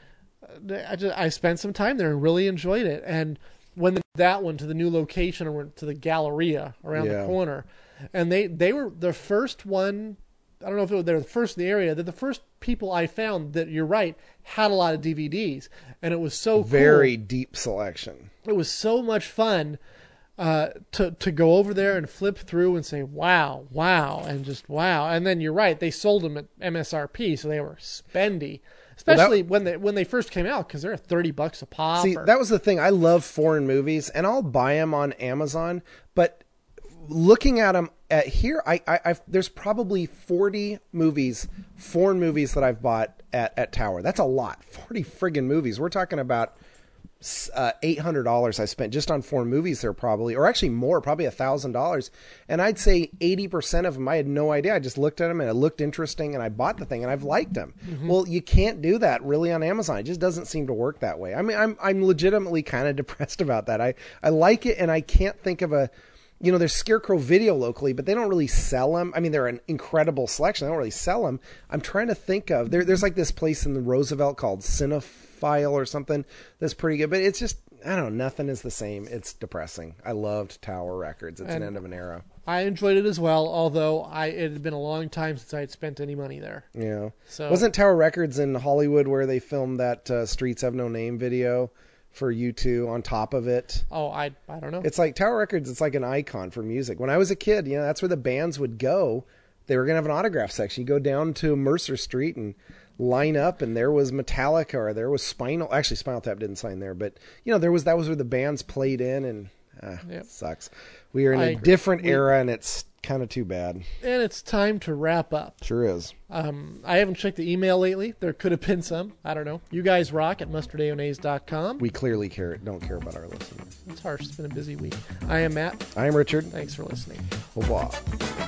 I just I spent some time there and really enjoyed it. And when the, that one to the new location or to the Galleria around Yeah. the corner, and they they were the first one. I don't know if it was, they were the first in the area. They're the first people I found that you're right had a lot of D V Ds, and it was so Very cool. deep selection. It was so much fun uh, to to go over there and flip through and say wow, wow, and just wow. And then you're right, they sold them at M S R P, so they were spendy. Especially well, that, when they when they first came out, because they're thirty bucks a pop. See, or... that was the thing. I love foreign movies, and I'll buy them on Amazon. But looking at them at here, I, I I've, there's probably forty movies, foreign movies that I've bought at, at Tower. That's a lot. forty friggin' movies. We're talking about uh, eight hundred dollars I spent just on foreign movies there probably, or actually more, probably one thousand dollars. And I'd say eighty percent of them, I had no idea. I just looked at them and it looked interesting and I bought the thing and I've liked them. Mm-hmm. Well, you can't do that really on Amazon. It just doesn't seem to work that way. I mean, I'm, I'm legitimately kind of depressed about that. I, I like it and I can't think of a, you know, there's Scarecrow Video locally, but they don't really sell them. I mean, they're an incredible selection. They don't really sell them. I'm trying to think of, there, there's like this place in the Roosevelt called Cinephile or something that's pretty good, but it's just, I don't know, nothing is the same. It's depressing. I loved Tower Records. It's and an end of an era. I enjoyed it as well, although I it had been a long time since I had spent any money there. Yeah. So wasn't Tower Records in Hollywood where they filmed that uh, Streets Have No Name video for U two on top of it? Oh, I I don't know. It's like Tower Records. It's like an icon for music. When I was a kid, you know, that's where the bands would go. They were going to have an autograph section. You go down to Mercer Street and line up, and there was Metallica or there was Spinal. Actually, Spinal Tap didn't sign there, but you know, there was that was where the bands played in, and uh, yep. It sucks. We are in I a agree. different we, era, and it's kind of too bad. And it's time to wrap up. Sure is. Um, I haven't checked the email lately. There could have been some. I don't know. You guys rock at mustardayonays dot com. We clearly care. Don't care about our listeners. It's harsh. It's been a busy week. I am Matt. I am Richard. Thanks for listening. Au revoir.